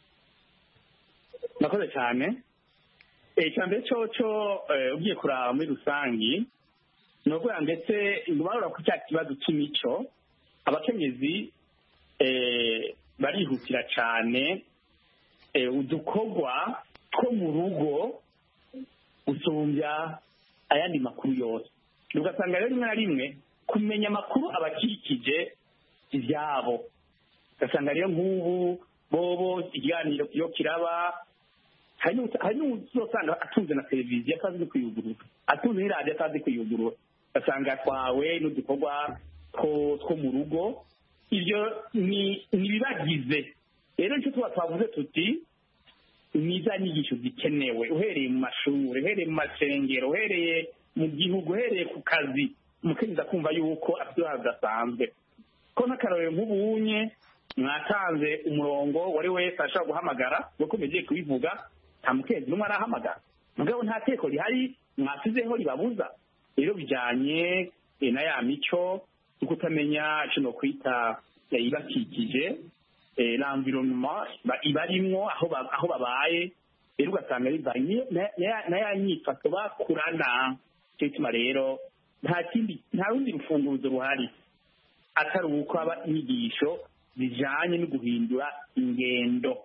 nakoze cyane icyambere cyo ugiye kuraba muri rusangi nubwo ndetse ngubara ku cya kibazo cy'imico abakenyezi barihutira cyane udukorwa two mu rugo gusumbya ayandi makuru yose ugasanga rero rimwe na rimwe kumenya amakuru abakikije ibyabo ugasanga rero nk'ubu bobo ikiganiro iyo kiraba hari n'uzosanga atunze na televiziyo atazi kuyugurura atunze n'iradiyo atazi kuyugurura ugasanga twawe n'udukorwa two mu rugo ibyo ni ibibagize rero icyo tuba twavuze tuti ni za nyigisho zikenewe uhereye mu mashuri uhereye mu masengero uhereye mu gihugu uhereye ku kazi umukenyezi akumva yuko afite uruhare rudasanzwe ko n'akarorero nk'ubunye mwatanze umurongo wari wese ashobora guhamagara kuko mugiye kubivuga nta mukenyezi n'umwe arahamagara mugabo nta teko rihari mwasizeho ribabuza rero bijyanye na ya mico yo kutamenya icyo no kwita ibakikije l'environnement ibarimwo aho babaye rero ugasanga bivanye na ya nyifato bakurana cyo gituma rero nta rundi rufunguzo ruhari atari uko aba inyigisho zijanye no guhindura ingendo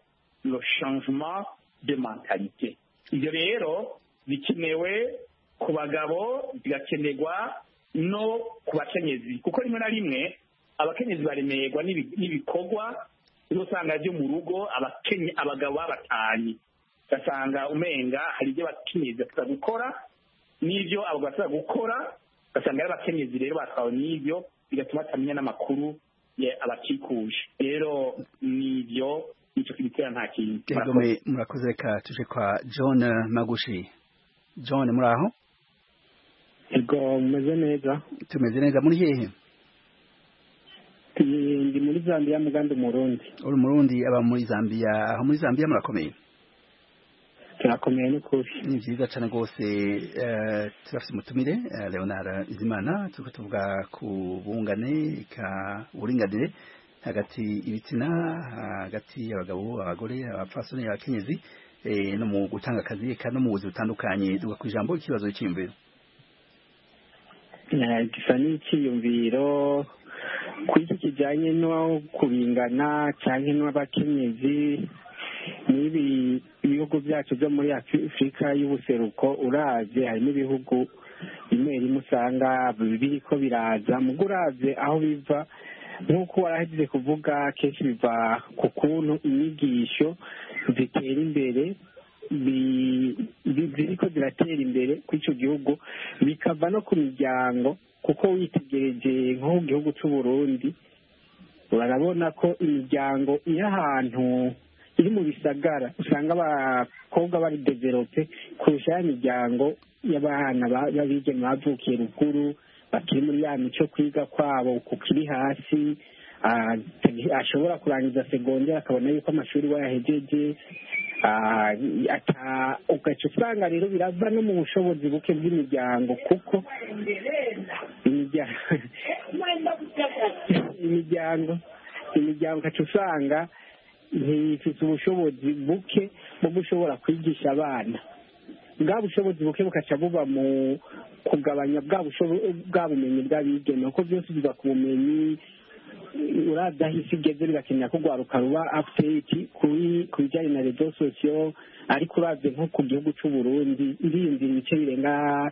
le changement de mentalité. Ibyo rero bikenewe ku bagabo bigakenerwa no ku bakenyezi, kuko rimwe na rimwe abakenyezi baremerwa n'ibikorwa usanga byo mu rugo abagabo babatanye, ugasanga umenga hari ibyo abakenyezi bashobora gukora n'ibyo abagabo bashobora gukora, ugasanga ari abakenyezi rero batwawe n'ibyo, bigatuma batamenya n'amakuru abakikuje. Rero n'ibyo nicyo kibitera nta kintu. Murakoze. Reka tuje kwa John Magushi. John, muri aho? Ego, mumeze neza? Tumeze neza. Muri hehe? Ndi muri Zambia, Muganda, Murundi. Uri Murundi, aba muri Zambia. Aho muri Zambia murakomeye? Turakomeye n'ukuri. Ni byiza cyane rwose. Turafite umutumire Leonard Bizimana, turiko tuvuga ku bungane ka uburinganire hagati ibitsina, hagati y'abagabo, abagore, abapfasoni, abakenyezi, no mu gutanga akazi eka no mu buzima butandukanye. Tuvuga ku ijambo ikibazo cy'imviro. Gisa n'icyiyumviro kuri iki kijyanye no kubingana cyangwa n'abakenyezi n'ibi ibihugu byacu byo muri Afurika y'ubuseruko, uravye harimo ibihugu bimwe rimwe usanga biriko biraza mugo uravye aho biva, nk'uko warahejeje kuvuga, kenshi biva ku kuntu inyigisho zitera imbere ziriko ziratera imbere kuri icyo gihugu, bikava no ku miryango, kuko witegereje nko mu gihugu cy'u Burundi urabona ko imiryango iri ahantu iri mu bisagara usanga abakobwa bari develope kurusha ya miryango y'abana b'abigeme bavukiye ruguru, bakiri muri ya mico kwiga kwabo kukiri hasi, ashobora kurangiza segonderi akabona yuko amashuri wayahejeje, ugaca usanga rero birava no mu bushobozi buke bw'imiryango, kuko imiryango ugaca usanga ntifite ubushobozi buke bwo gushobora kwigisha abana. Bwa bushobozi buke bukaca buba mu kugabanya bwa bumenyi bw'abigeme, kuko byose biva ku bumenyi. Uravye aho isi igeze bigakenera ko rwaruka ruba update ku bijyanye na rezo sosiyo, ariko uravye nko ku gihugu cy'u Burundi ndiyumvira ibice birenga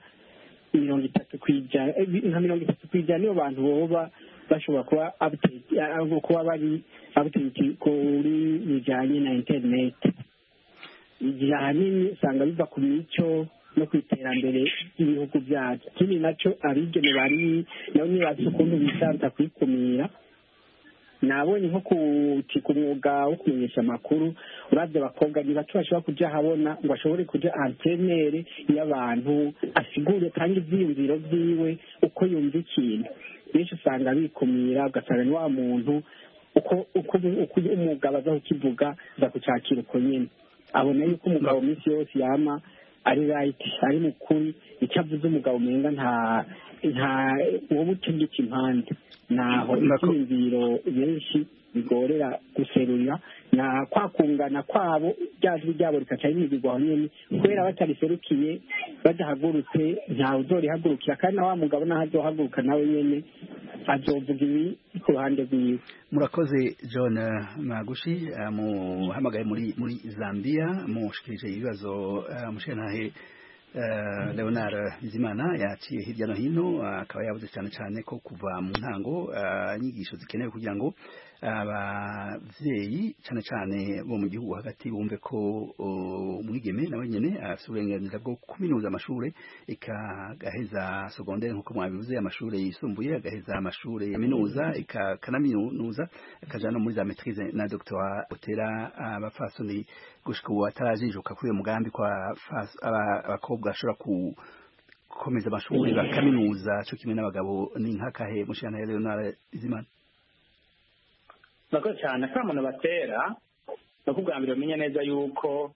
30% niyo bantu boba bashobora kuba update, kuba bari update kuri bijyanye na internet. Igihe ahanini usanga biva ku mico no ku iterambere ry'ibihugu byacu. Ikindi nacyo abigeme bari nabo ntibazi ukuntu bisanza kwikumira. Nabonye nko ku mwuga wo kumenyesha amakuru, uravye abakobwa ni bake bashobora kuja habona ngo ashobore kuja antrenere y'abantu, asigure kandi ivyiyumviro vyiwe uko yumva ikintu. Benshi usanga bikumira, ugasanga ni wa muntu uko umugabo aza kukivuga aza kucakira uko nyene, abona yuko umugabo minsi yose yama ari right, ari mukuri, icyo avuze umugabo umenga nta wowe utegeka impande. Naho ibyiyumviro benshi bigorera guserurira, na kwakungana kwabo ryajwi ryabo rikaca rimigirwa aho nyene, kubera batariserukiye badahagurutse ntawe uzorihagurukira, kandi na wa mugabo naho azohaguruka nawe nyene azovuga ibi ku ruhande rwiwe. Murakoze John Magushi, muhamagaye muri Zambia, mushikirije ibibazo mushentahe Leonard Bizimana yaciye hirya no hino, akaba yavuze cyane ko kuva mu ntango inyigisho zikenewe kugira ngo abavyeyi cyane bo mu gihugu hagati bumve ko umwigeme nawe nyene afite uburenganzira bwo kuminuza amashuri, ikagaheza secondaire nkuko mwabivuze, amashuri yisumbuye, agaheza amashuri yaminuza, ikanaminuza, akaja no muri za maîtrise na doctorat. Utera abafasoni gushika ubu atarajijuka kuri uyu mugambi kwa abakobwa ashobora gukomeza amashuri bakaminuza cyo kimwe n'abagabo. Ni nkakahe mushana Leonard Bizimana? Nako cyane akamuntu batera no kubwambira umenye neza yuko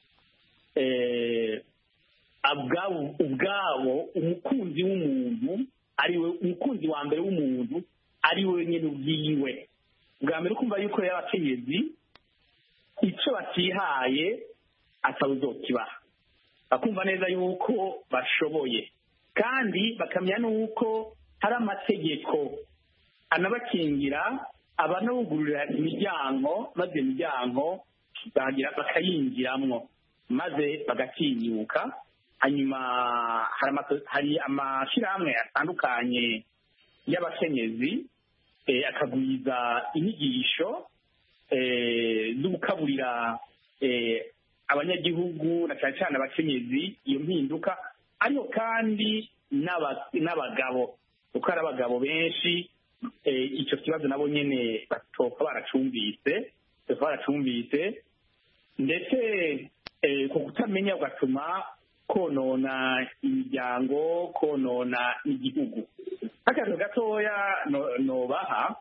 ubwabo umukunzi w'umuntu ari we, umukunzi wa mbere w'umuntu ari we nyine ubwiwe. Ubwambere kumva yuko y'abakenyezi icyo batihaye atabuzokibaha, bakumva neza yuko bashoboye, kandi bakamenya nuko hari amategeko anabakingira abanawugurira imiryango, maze imiryango bakayinjiramwo maze bagatinyuka. Hanyuma hari amashyirahamwe atandukanye y'abakenyezi akagwiza inyigisho zo gukaburira abanyagihugu na cyane cyane abakenyezi iyo mpinduka, ariko kandi n'abagabo, kuko hari abagabo benshi icyo kibazo nabo nyine batoka baracumbitse ndetse ku kutamenya ugatuma konona imiryango, konona igihugu. Akazi gatoya nobaha,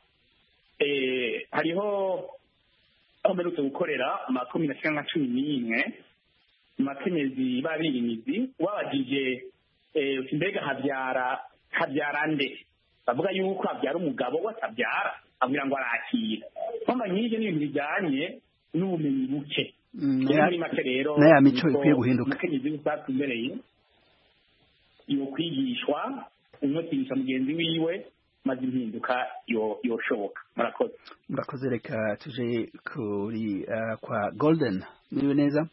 hariho aho mperutse gukorera 11 makenyezi babirimizi, wabajije mbega habyara nde, bavuga yuko habyara umugabo watabyara, abwira ngo arakira. Kwamba nk'ibyo ni ibintu bijyanye n'ubumenyi buke. Muri make rero n'aya mico ikwiye guhinduka. Umukenyezi w'usatumereye yo kwigishwa, umutigisha mugenzi wiwe, maze impinduka yoshoboka. Murakoze. Reka tuje kuri kwa Golden. Muriwe neza?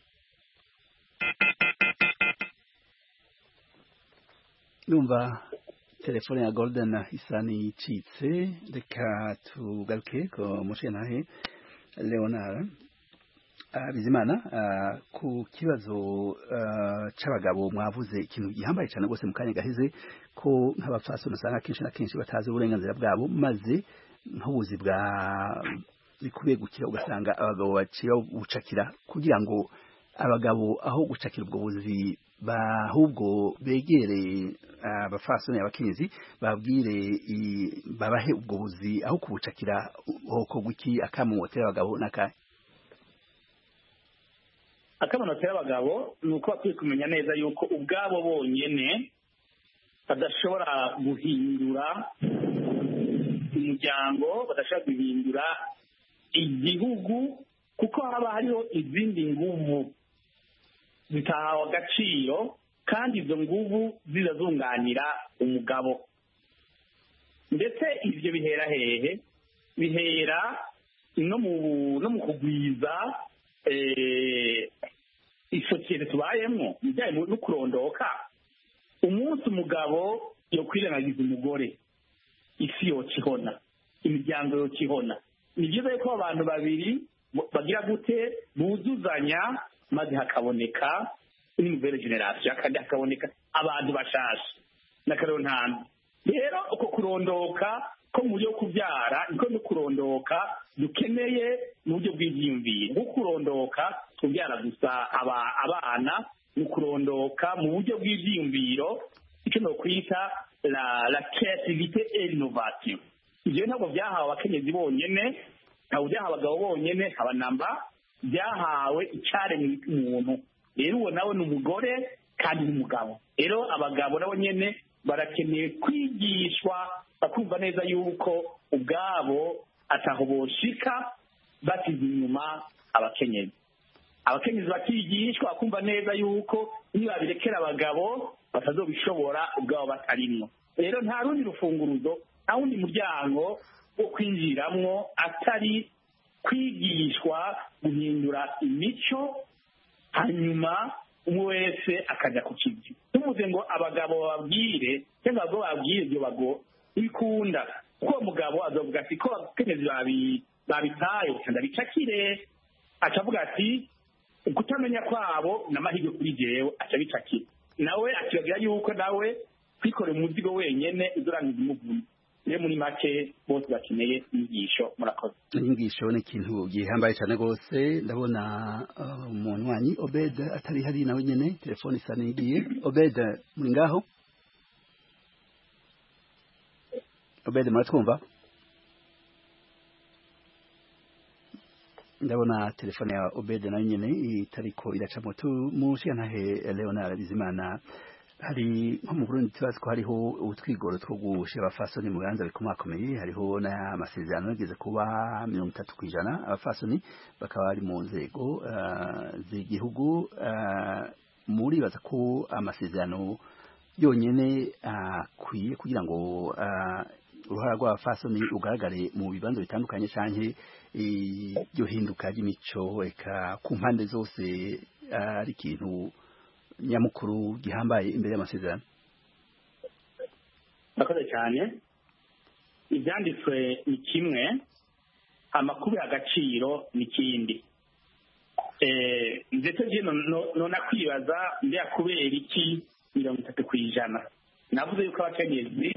Numva telefone ya Golden isa n'icitse. Reka tugaruke ko mushenahe Leonard Bizimana ku kibazo c'abagabo. Mwavuze ikintu gihambaye cyane gose mu kanya gaheze ko nk'abafasoni usanga kenshi na kenshi batazi uburenganzira bwabo, maze nk'ubuzi bwa bikubiye gukira ugasanga abagabo baciye bucakira, kugira ngo abagabo aho gucakira ubwo buzi bahubwo begere abafasoni abakenyezi babwire babahe ubwo buzi aho kubucakira. Hoko gwiki akamotera abagabo naka akamanotera abagabo nuko bakwiye kumenya neza yuko ubwabo bonyene badashobora guhindura umuryango, badashobora guhindura igihugu, kuko haba hariho izindi nguvu zitahawe agaciro, kandi izo nguvu zizazunganira umugabo. Ndetse ivyo bihera hehe? Bihera no mu kugwiza isosiyete tubayemwo, bijyanye no kurondoka. Umunsi umugabo yokwirengagiza umugore, isi yokihona, imiryango yokihona. Ni byiza yuko abantu babiri bagira gute buzuzanya, maze hakaboneka nouvelle generation, kandi hakaboneka abantu bashasha n'akarero ntambi. Rero uko kurondoka ko mu buryo kubyara niko no kurondoka dukeneye mu buryo bw'ibyiyumviro. Nko kurondoka kubyara gusa abana, ni kurondoka mu buryo bw'ibyiyumviro, icyo no kwita la créativité et l'innovation. Ibyo ntabwo byahawe abakenyezi bonyene, ntabwo byahawe abagabo bonyene, abanamba byahawe icyaremwe umuntu. Rero uwo nawe ni umugore kandi n'umugabo. Rero abagabo nabo nyene barakeneye kwigishwa, bakumva neza yuko ubwabo ataho boshika basize inyuma abakenyezi. Abakenyezi bakigishwa bakumva neza yuko niba babirekera abagabo batazobishobora ubwabo batarimwo. Rero nta rundi rufunguruzo, nta wundi muryango wo kwinjiramwo atari kwigishwa guhindura imico, hanyuma umwe wese akajya ku kivi. Tumuze ngo abagabo babwire cyangwa abagabo babwire ibyo bago bikunda, kuko umugabo azovuga ati ko abakenyezi babitaye cyangwa bicakire, acavuga ati kutamenya kwabo n'amahirwe kuri jewe, aca bicakire nawe, akibagira yuko nawe kwikora umuzigo wenyene uzorangiza umuvunyi. Rero muri make bose bakeneye inyigisho. Murakoze. Inyigisho ni ikintu gihambaye cyane rwose. Ndabona umunywanyi Obed atari hari nawe nyene, telefone isa n'igiye. Obed muri ngaho? Obed muratwumva? Ndabona telefone ya Obed nayo nyene itariko iracamo. Mushiyantahe Leonard Bizimana, hari nko mu Burundi tubazi ko hariho utwigoro two gushira abafasoni mu bibanza bikomakomeye. Hariho n'amasezerano yageze kuba 30% abafasoni bakaba bari mu nzego z'igihugu. Muribaza ko amasezerano yonyene akwiye kugira ngo uruhara rw'abafasoni rugaragare mu bibanza bitandukanye canke iryo hinduka ry'imico eka ku mpande zose ari ikintu nyamukuru gihambaye imbere y'amasezerano? murakoze cyane. ibyanditswe ni kimwe, amakuru y'agaciro ni ikindi. ndetse nona kwibaza mbega kubera iki 30%? navuze yuko abakenyezi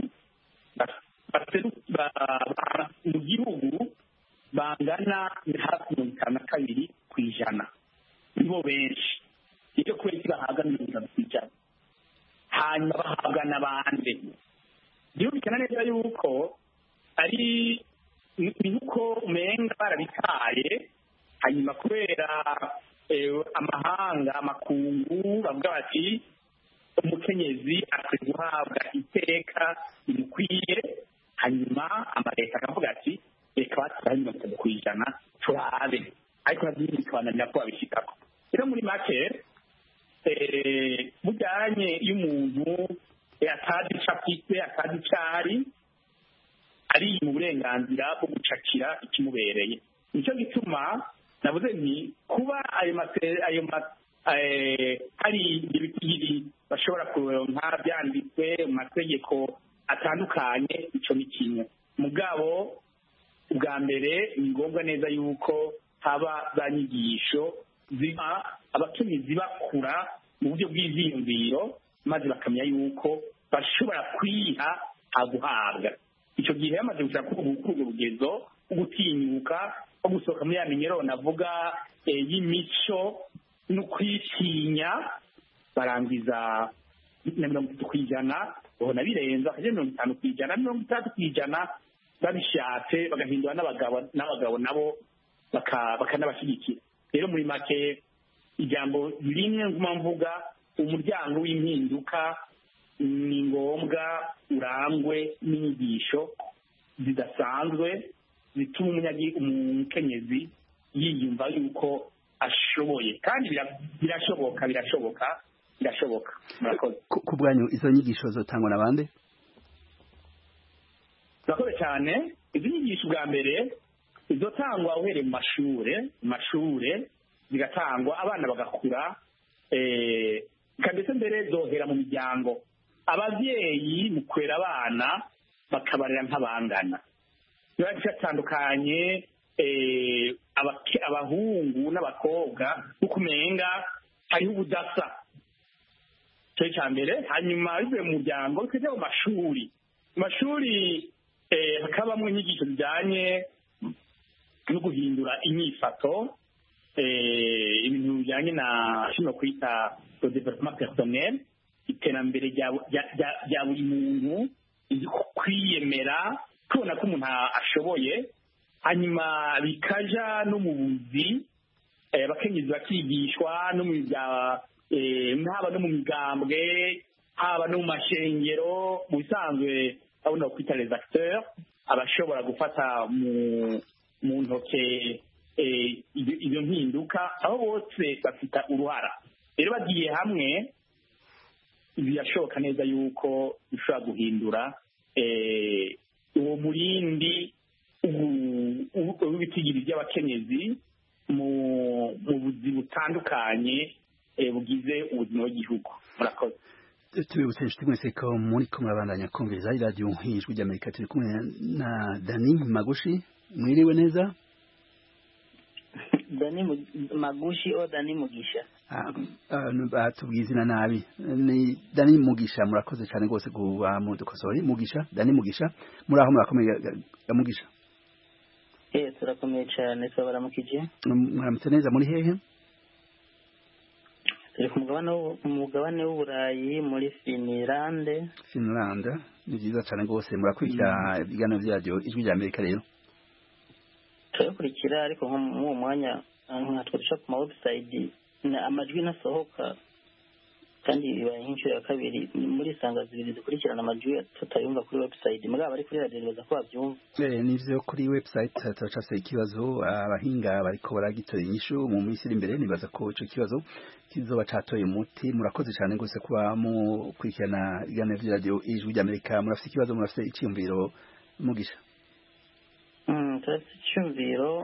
mu gihugu bangana hafi 52%, nibo benshi. icyo kubera iki bahabwa 30%, hanyuma bahabwa n'abandi. byumvikana neza yuko ari nuko umenga barabitaye, hanyuma kubera amahanga amakungu bavuga bati umukenyezi akwiye guhabwa iteka rimukwiye, hanyuma amaleta akavuga ati reka batubahe 30% turabe, ariko nabyo bikabananira ko babishikako. rero muri make bujyanye y'umuntu atazi icyo afite atazi icyo ari mu burenganzira bwo gucakira ikimubereye. nicyo gituma navuze nti kuba hari ibiti bashobora kuronka byanditswe mu mategeko atandukanye, icyo ni kimwe. mugabo ubwa mbere ni ngombwa neza yuko haba za nyigisho ziba abakenyezi bakura mu buryo bw'ivyiyumviro, maze bakamenya yuko bashobora kwiha aguhabwa. icyo gihe yamaze gushaka urwo rugezo rwo gutinyuka, nko gusohoka muri ya minyero navuga y'imico no kwitinya, barangiza na 30%, ubona birenze akaje 50%, 30% babishatse bagahindura n'abagabo nabo bakanabashyigikira. rero muri make ijambo rimwe nguma mvuga, umuryango w'impinduka ni ngombwa urangwe n'inyigisho zidasanzwe zituma umukenyezi yiyumva yuko ashoboye, kandi birashoboka. murakoze. ku bwanyu izo nyigisho zotangwa na bande? murakoze cyane. izo nyigisho bwa mbere zizotangwa uhereye mu mashure zigatangwa, abana bagakura, ndetse mbere zohera mu miryango. ababyeyi mu kwera abana bakabarera nk'abangana, biba bitandukanye. abahungu n'abakobwa kuko umenga hariho ubudasa, cyo cya mbere. hanyuma bivuye mu muryango bikajya mu mashuri hakabamo inyigisho zijyanye no guhindura inyifato, ibintu bijyanye na kino kwita development personnel, iterambere rya buri muntu, kwiyemera, kubona ko umuntu ashoboye. hanyuma bikaja no mu buzi, abakenyezi bakigishwa no mu haba no mu migambwe, haba no mu mashengero. mu bisanzwe abona kwita les acteurs, abashobora gufata mu ntoke iyo mpinduka, aho bose bafite uruhara. rero bagiye hamwe birashoboka neza yuko bishobora guhindura uwo murindi w'ibitigiri by'abakenyezi mu buzi butandukanye bugize ubuzima bw'igihugu. murakoze. tubibutse inshuti mwese ko muri ko murabandanya kumviriza iradiyo ijwi ry'Amerika. turi kumwe na Dani Magushi. mwiriwe neza? Dani Magushi o Dani Mugisha? batubwiye izina nabi. ni Dani Mugisha. murakoze cyane rwose kuba mudukosori. Mugisha, Dani Mugisha. muri aho murakomeye Mugisha? turakomeye cyane. turabaramukije. mwaramutse neza. muri hehe? turi ku mugabane w'uburayi muri Finland. ni byiza cyane rwose. murakurikira ibiganiro byaryo ijwi ry'Amerika. rero turakurikira, ariko nko mu uwo mwanya nkatwe duca ku ma website amajwi nasohoka, kandi bibaye nk'inshuro ya kabiri muri sanga zibiri zikurikirana amajwi tutayumva kuri website, mugabo ari kuri radio baza ko babyumva. nivyo kuri website turacafise ikibazo, abahinga bariko baragitora inyishu mu minsi iri imbere. nibaza ko ico kibazo kizoba catoye umuti. murakoze cyane rwose kuba mu kurikirana ibiganiro by'iradiyo ijwi ry'Amerika. murafise ikibazo, murafise iciyumviro, Mugisha turafite icyumviro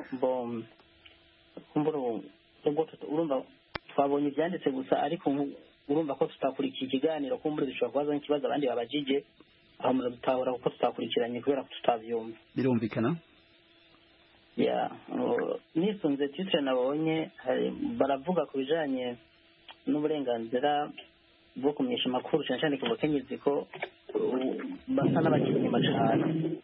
urumva twabonye ibyanditse gusa ariko urumva ko tutakurikiye ikiganiro kumbura dushobora kubaza n'ikibazo abandi babajije aho muradutahura kuko tutakurikiranye kubera ko tutabyumva birumvikana nisunze titre nabonye baravuga ku bijanye n'uburenganzira bwo kumenyesha amakuru cyane cyane ku bakenyezi ko basa n'abakiri inyuma cyane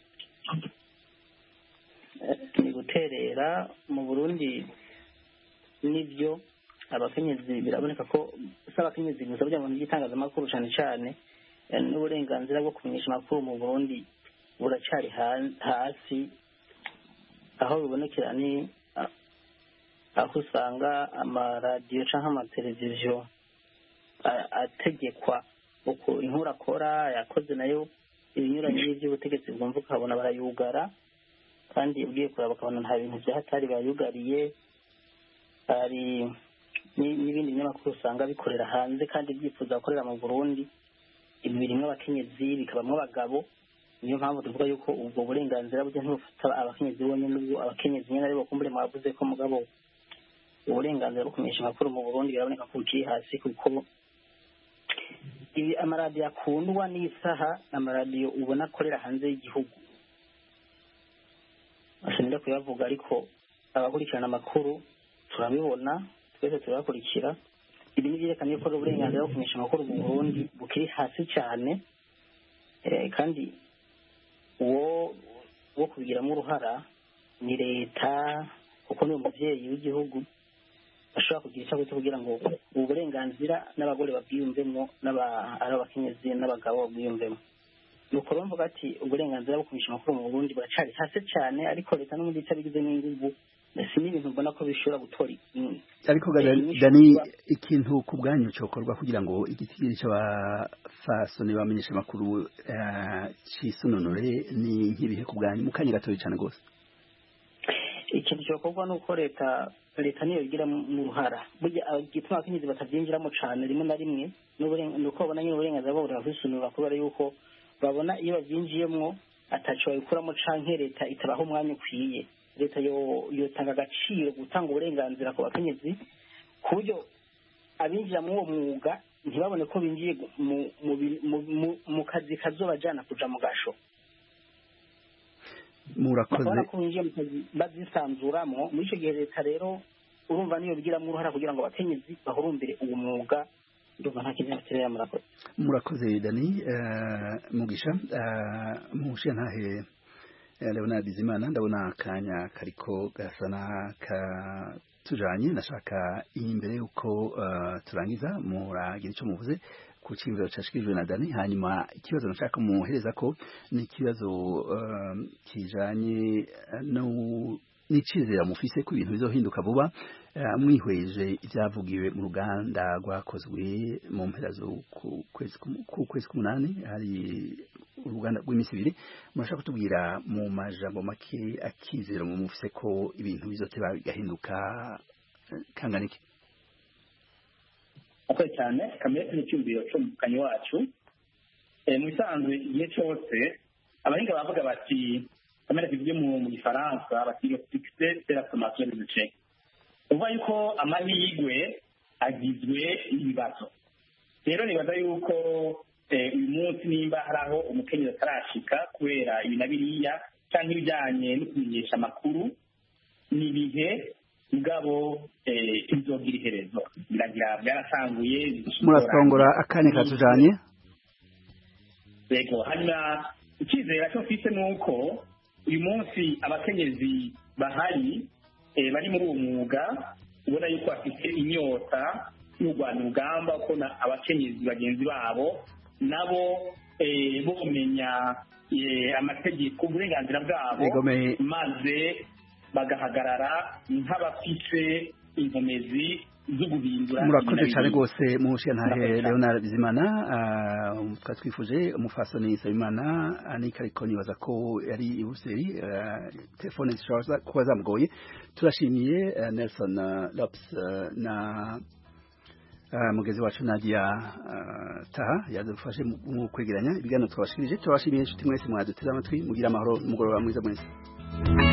ni guterera mu Burundi nibyo abakenyezi biraboneka ko abakenyezi gusa burya mu by'itangazamakuru cyane cyane n'uburenganzira bwo kumenyesha amakuru mu Burundi buracari hasi aho bibonekera ni aho usanga amaradiyo cyangwa amateleviziyo ategekwa uko inkuru akora yakoze nayo ibinyuranye n'iby'ubutegetsi bwumva ukabona barayugara kandi ugiye kuraba bakabona nta bintu byahatari bayugariye hari n'ibindi binyamakuru usanga bikorera hanze kandi byifuza gukorera mu Burundi ibi birimo abakenyezi bikabamo abagabo niyo mpamvu tuvuga yuko ubwo burenganzira bujya ntibufata abakenyezi bonyine n'ubwo abakenyezi nyine aribo kumbure mwavuze ko mugabo uburenganzira bwo kumenyesha amakuru mu Burundi biraboneka ko bukiri hasi kuko ibi amaradiyo akundwa n'isaha amaradiyo ubona akorera hanze y'igihugu ashobora kuyavuga ariko abakurikirana amakuru turabibona twese turabakurikira ibi ni byerekana ko uburenganzira bwo kumenyesha amakuru mu Burundi bukiri hasi cyane kandi wo kubigiramo uruhara ni leta kuko ni umubyeyi w'igihugu ashobora kugira icyo akwita kugira ngo ubu burenganzira n'abagore babwiyumvemo ari abakenyezi n'abagabo babwiyumvemo ni uko bamvuga ati uburenganzira bwo kumenyesha amakuru mu Burundi buracari hasi cyane ariko leta n'ubundi itabigizemo inguvu si n'ibintu mbona ko bishobora gutora ariko Dani ikintu ku bwanyu cyokorwa kugira ngo igiti cy'abafasoni bamenyesha amakuru cisununure ni nk'ibihe ku bwanyu mukanya gatoya cyane gose ikintu cyokorwa nuko leta niyo igira mu ruhara burya igituma abakenyezi batabyinjiramo cyane rimwe na rimwe nuko babona nyine uburenganzira bwabo burabisunura kubera yuko babona iyo babyinjiyemo ataco babikuramo canke leta itabaho umwanya ukwiye leta yotanga agaciro gutanga uburenganzira ku bakenyezi ku buryo abinjira muri uwo mwuga ntibabone ko binjiye mu kazi kazobajana kuja mu gasho murakoze ko binjiye mu kazi bazisanzuramo muri icyo gihe leta rero urumva niyo bigiramo uruhara kugira ngo abakenyezi bahurumbire uwo mwuga ndumva nta kintu yaterera murakoze Dani Mugisha mushya ntahe Leonard Bizimana ndabona akanya kariko gasana katujanye nashaka imbere yuko turangiza muragira icyo muvuze ku kibazo cyashikijwe na Dani hanyuma ikibazo nashaka muhereza ko ni ikibazo kijanye n'icizera mufise ko ibintu bizohinduka vuba mwihweje ibyavugiwe mu ruganda rwakozwe mu mpera ku kwezi k'umunani hari uruganda rw'iminsi ibiri murashaka kutubwira mu majambo make akizero mu mufise ko ibintu bizoteba bigahinduka kangana iki okay cyane kamere n'icyumviro cyo mu kanyi wacu mu bisanzwe igihe cyose abahinga bavuga bati kamere zivuye mu gifaransa bati fixe de la formation des échecs uvuga yuko amahirwe agizwe n'ibibazo rero nibaza yuko uyu munsi nimba hari aho umukenyezi atarashika kubera ibi na biriya cyangwa ibijyanye no kumenyesha amakuru ni ibihe mugabo bizogira iherezo biragira byaratanguye murasongora akanya katujanye yego hanyuma icyizere cyo mfite ni uko uyu munsi abakenyezi bahari bari muri uwo mwuga ubona yuko bafite inyota y'urwanya urugamba kubona abakenyezi bagenzi babo nabo bomenya amategeko uburenganzira bwabo maze bagahagarara nk'abafise inkomezi zo guhindura murakoze cyane rwose mushya ntahe Leonard Bizimana twifuje umufasoni Sabimana anika ariko nibaza ko yari i Buruseli telefone zishobora kuba zamugoye turashimiye Nelson Lopes na mugezi wacu Nadia Taha yadufashe mu kwegeranya ibiganiro twabashikirije. Turabashimiye inshuti mwese mwaduteze amatwi, mugira amahoro, umugoroba mwiza mwese.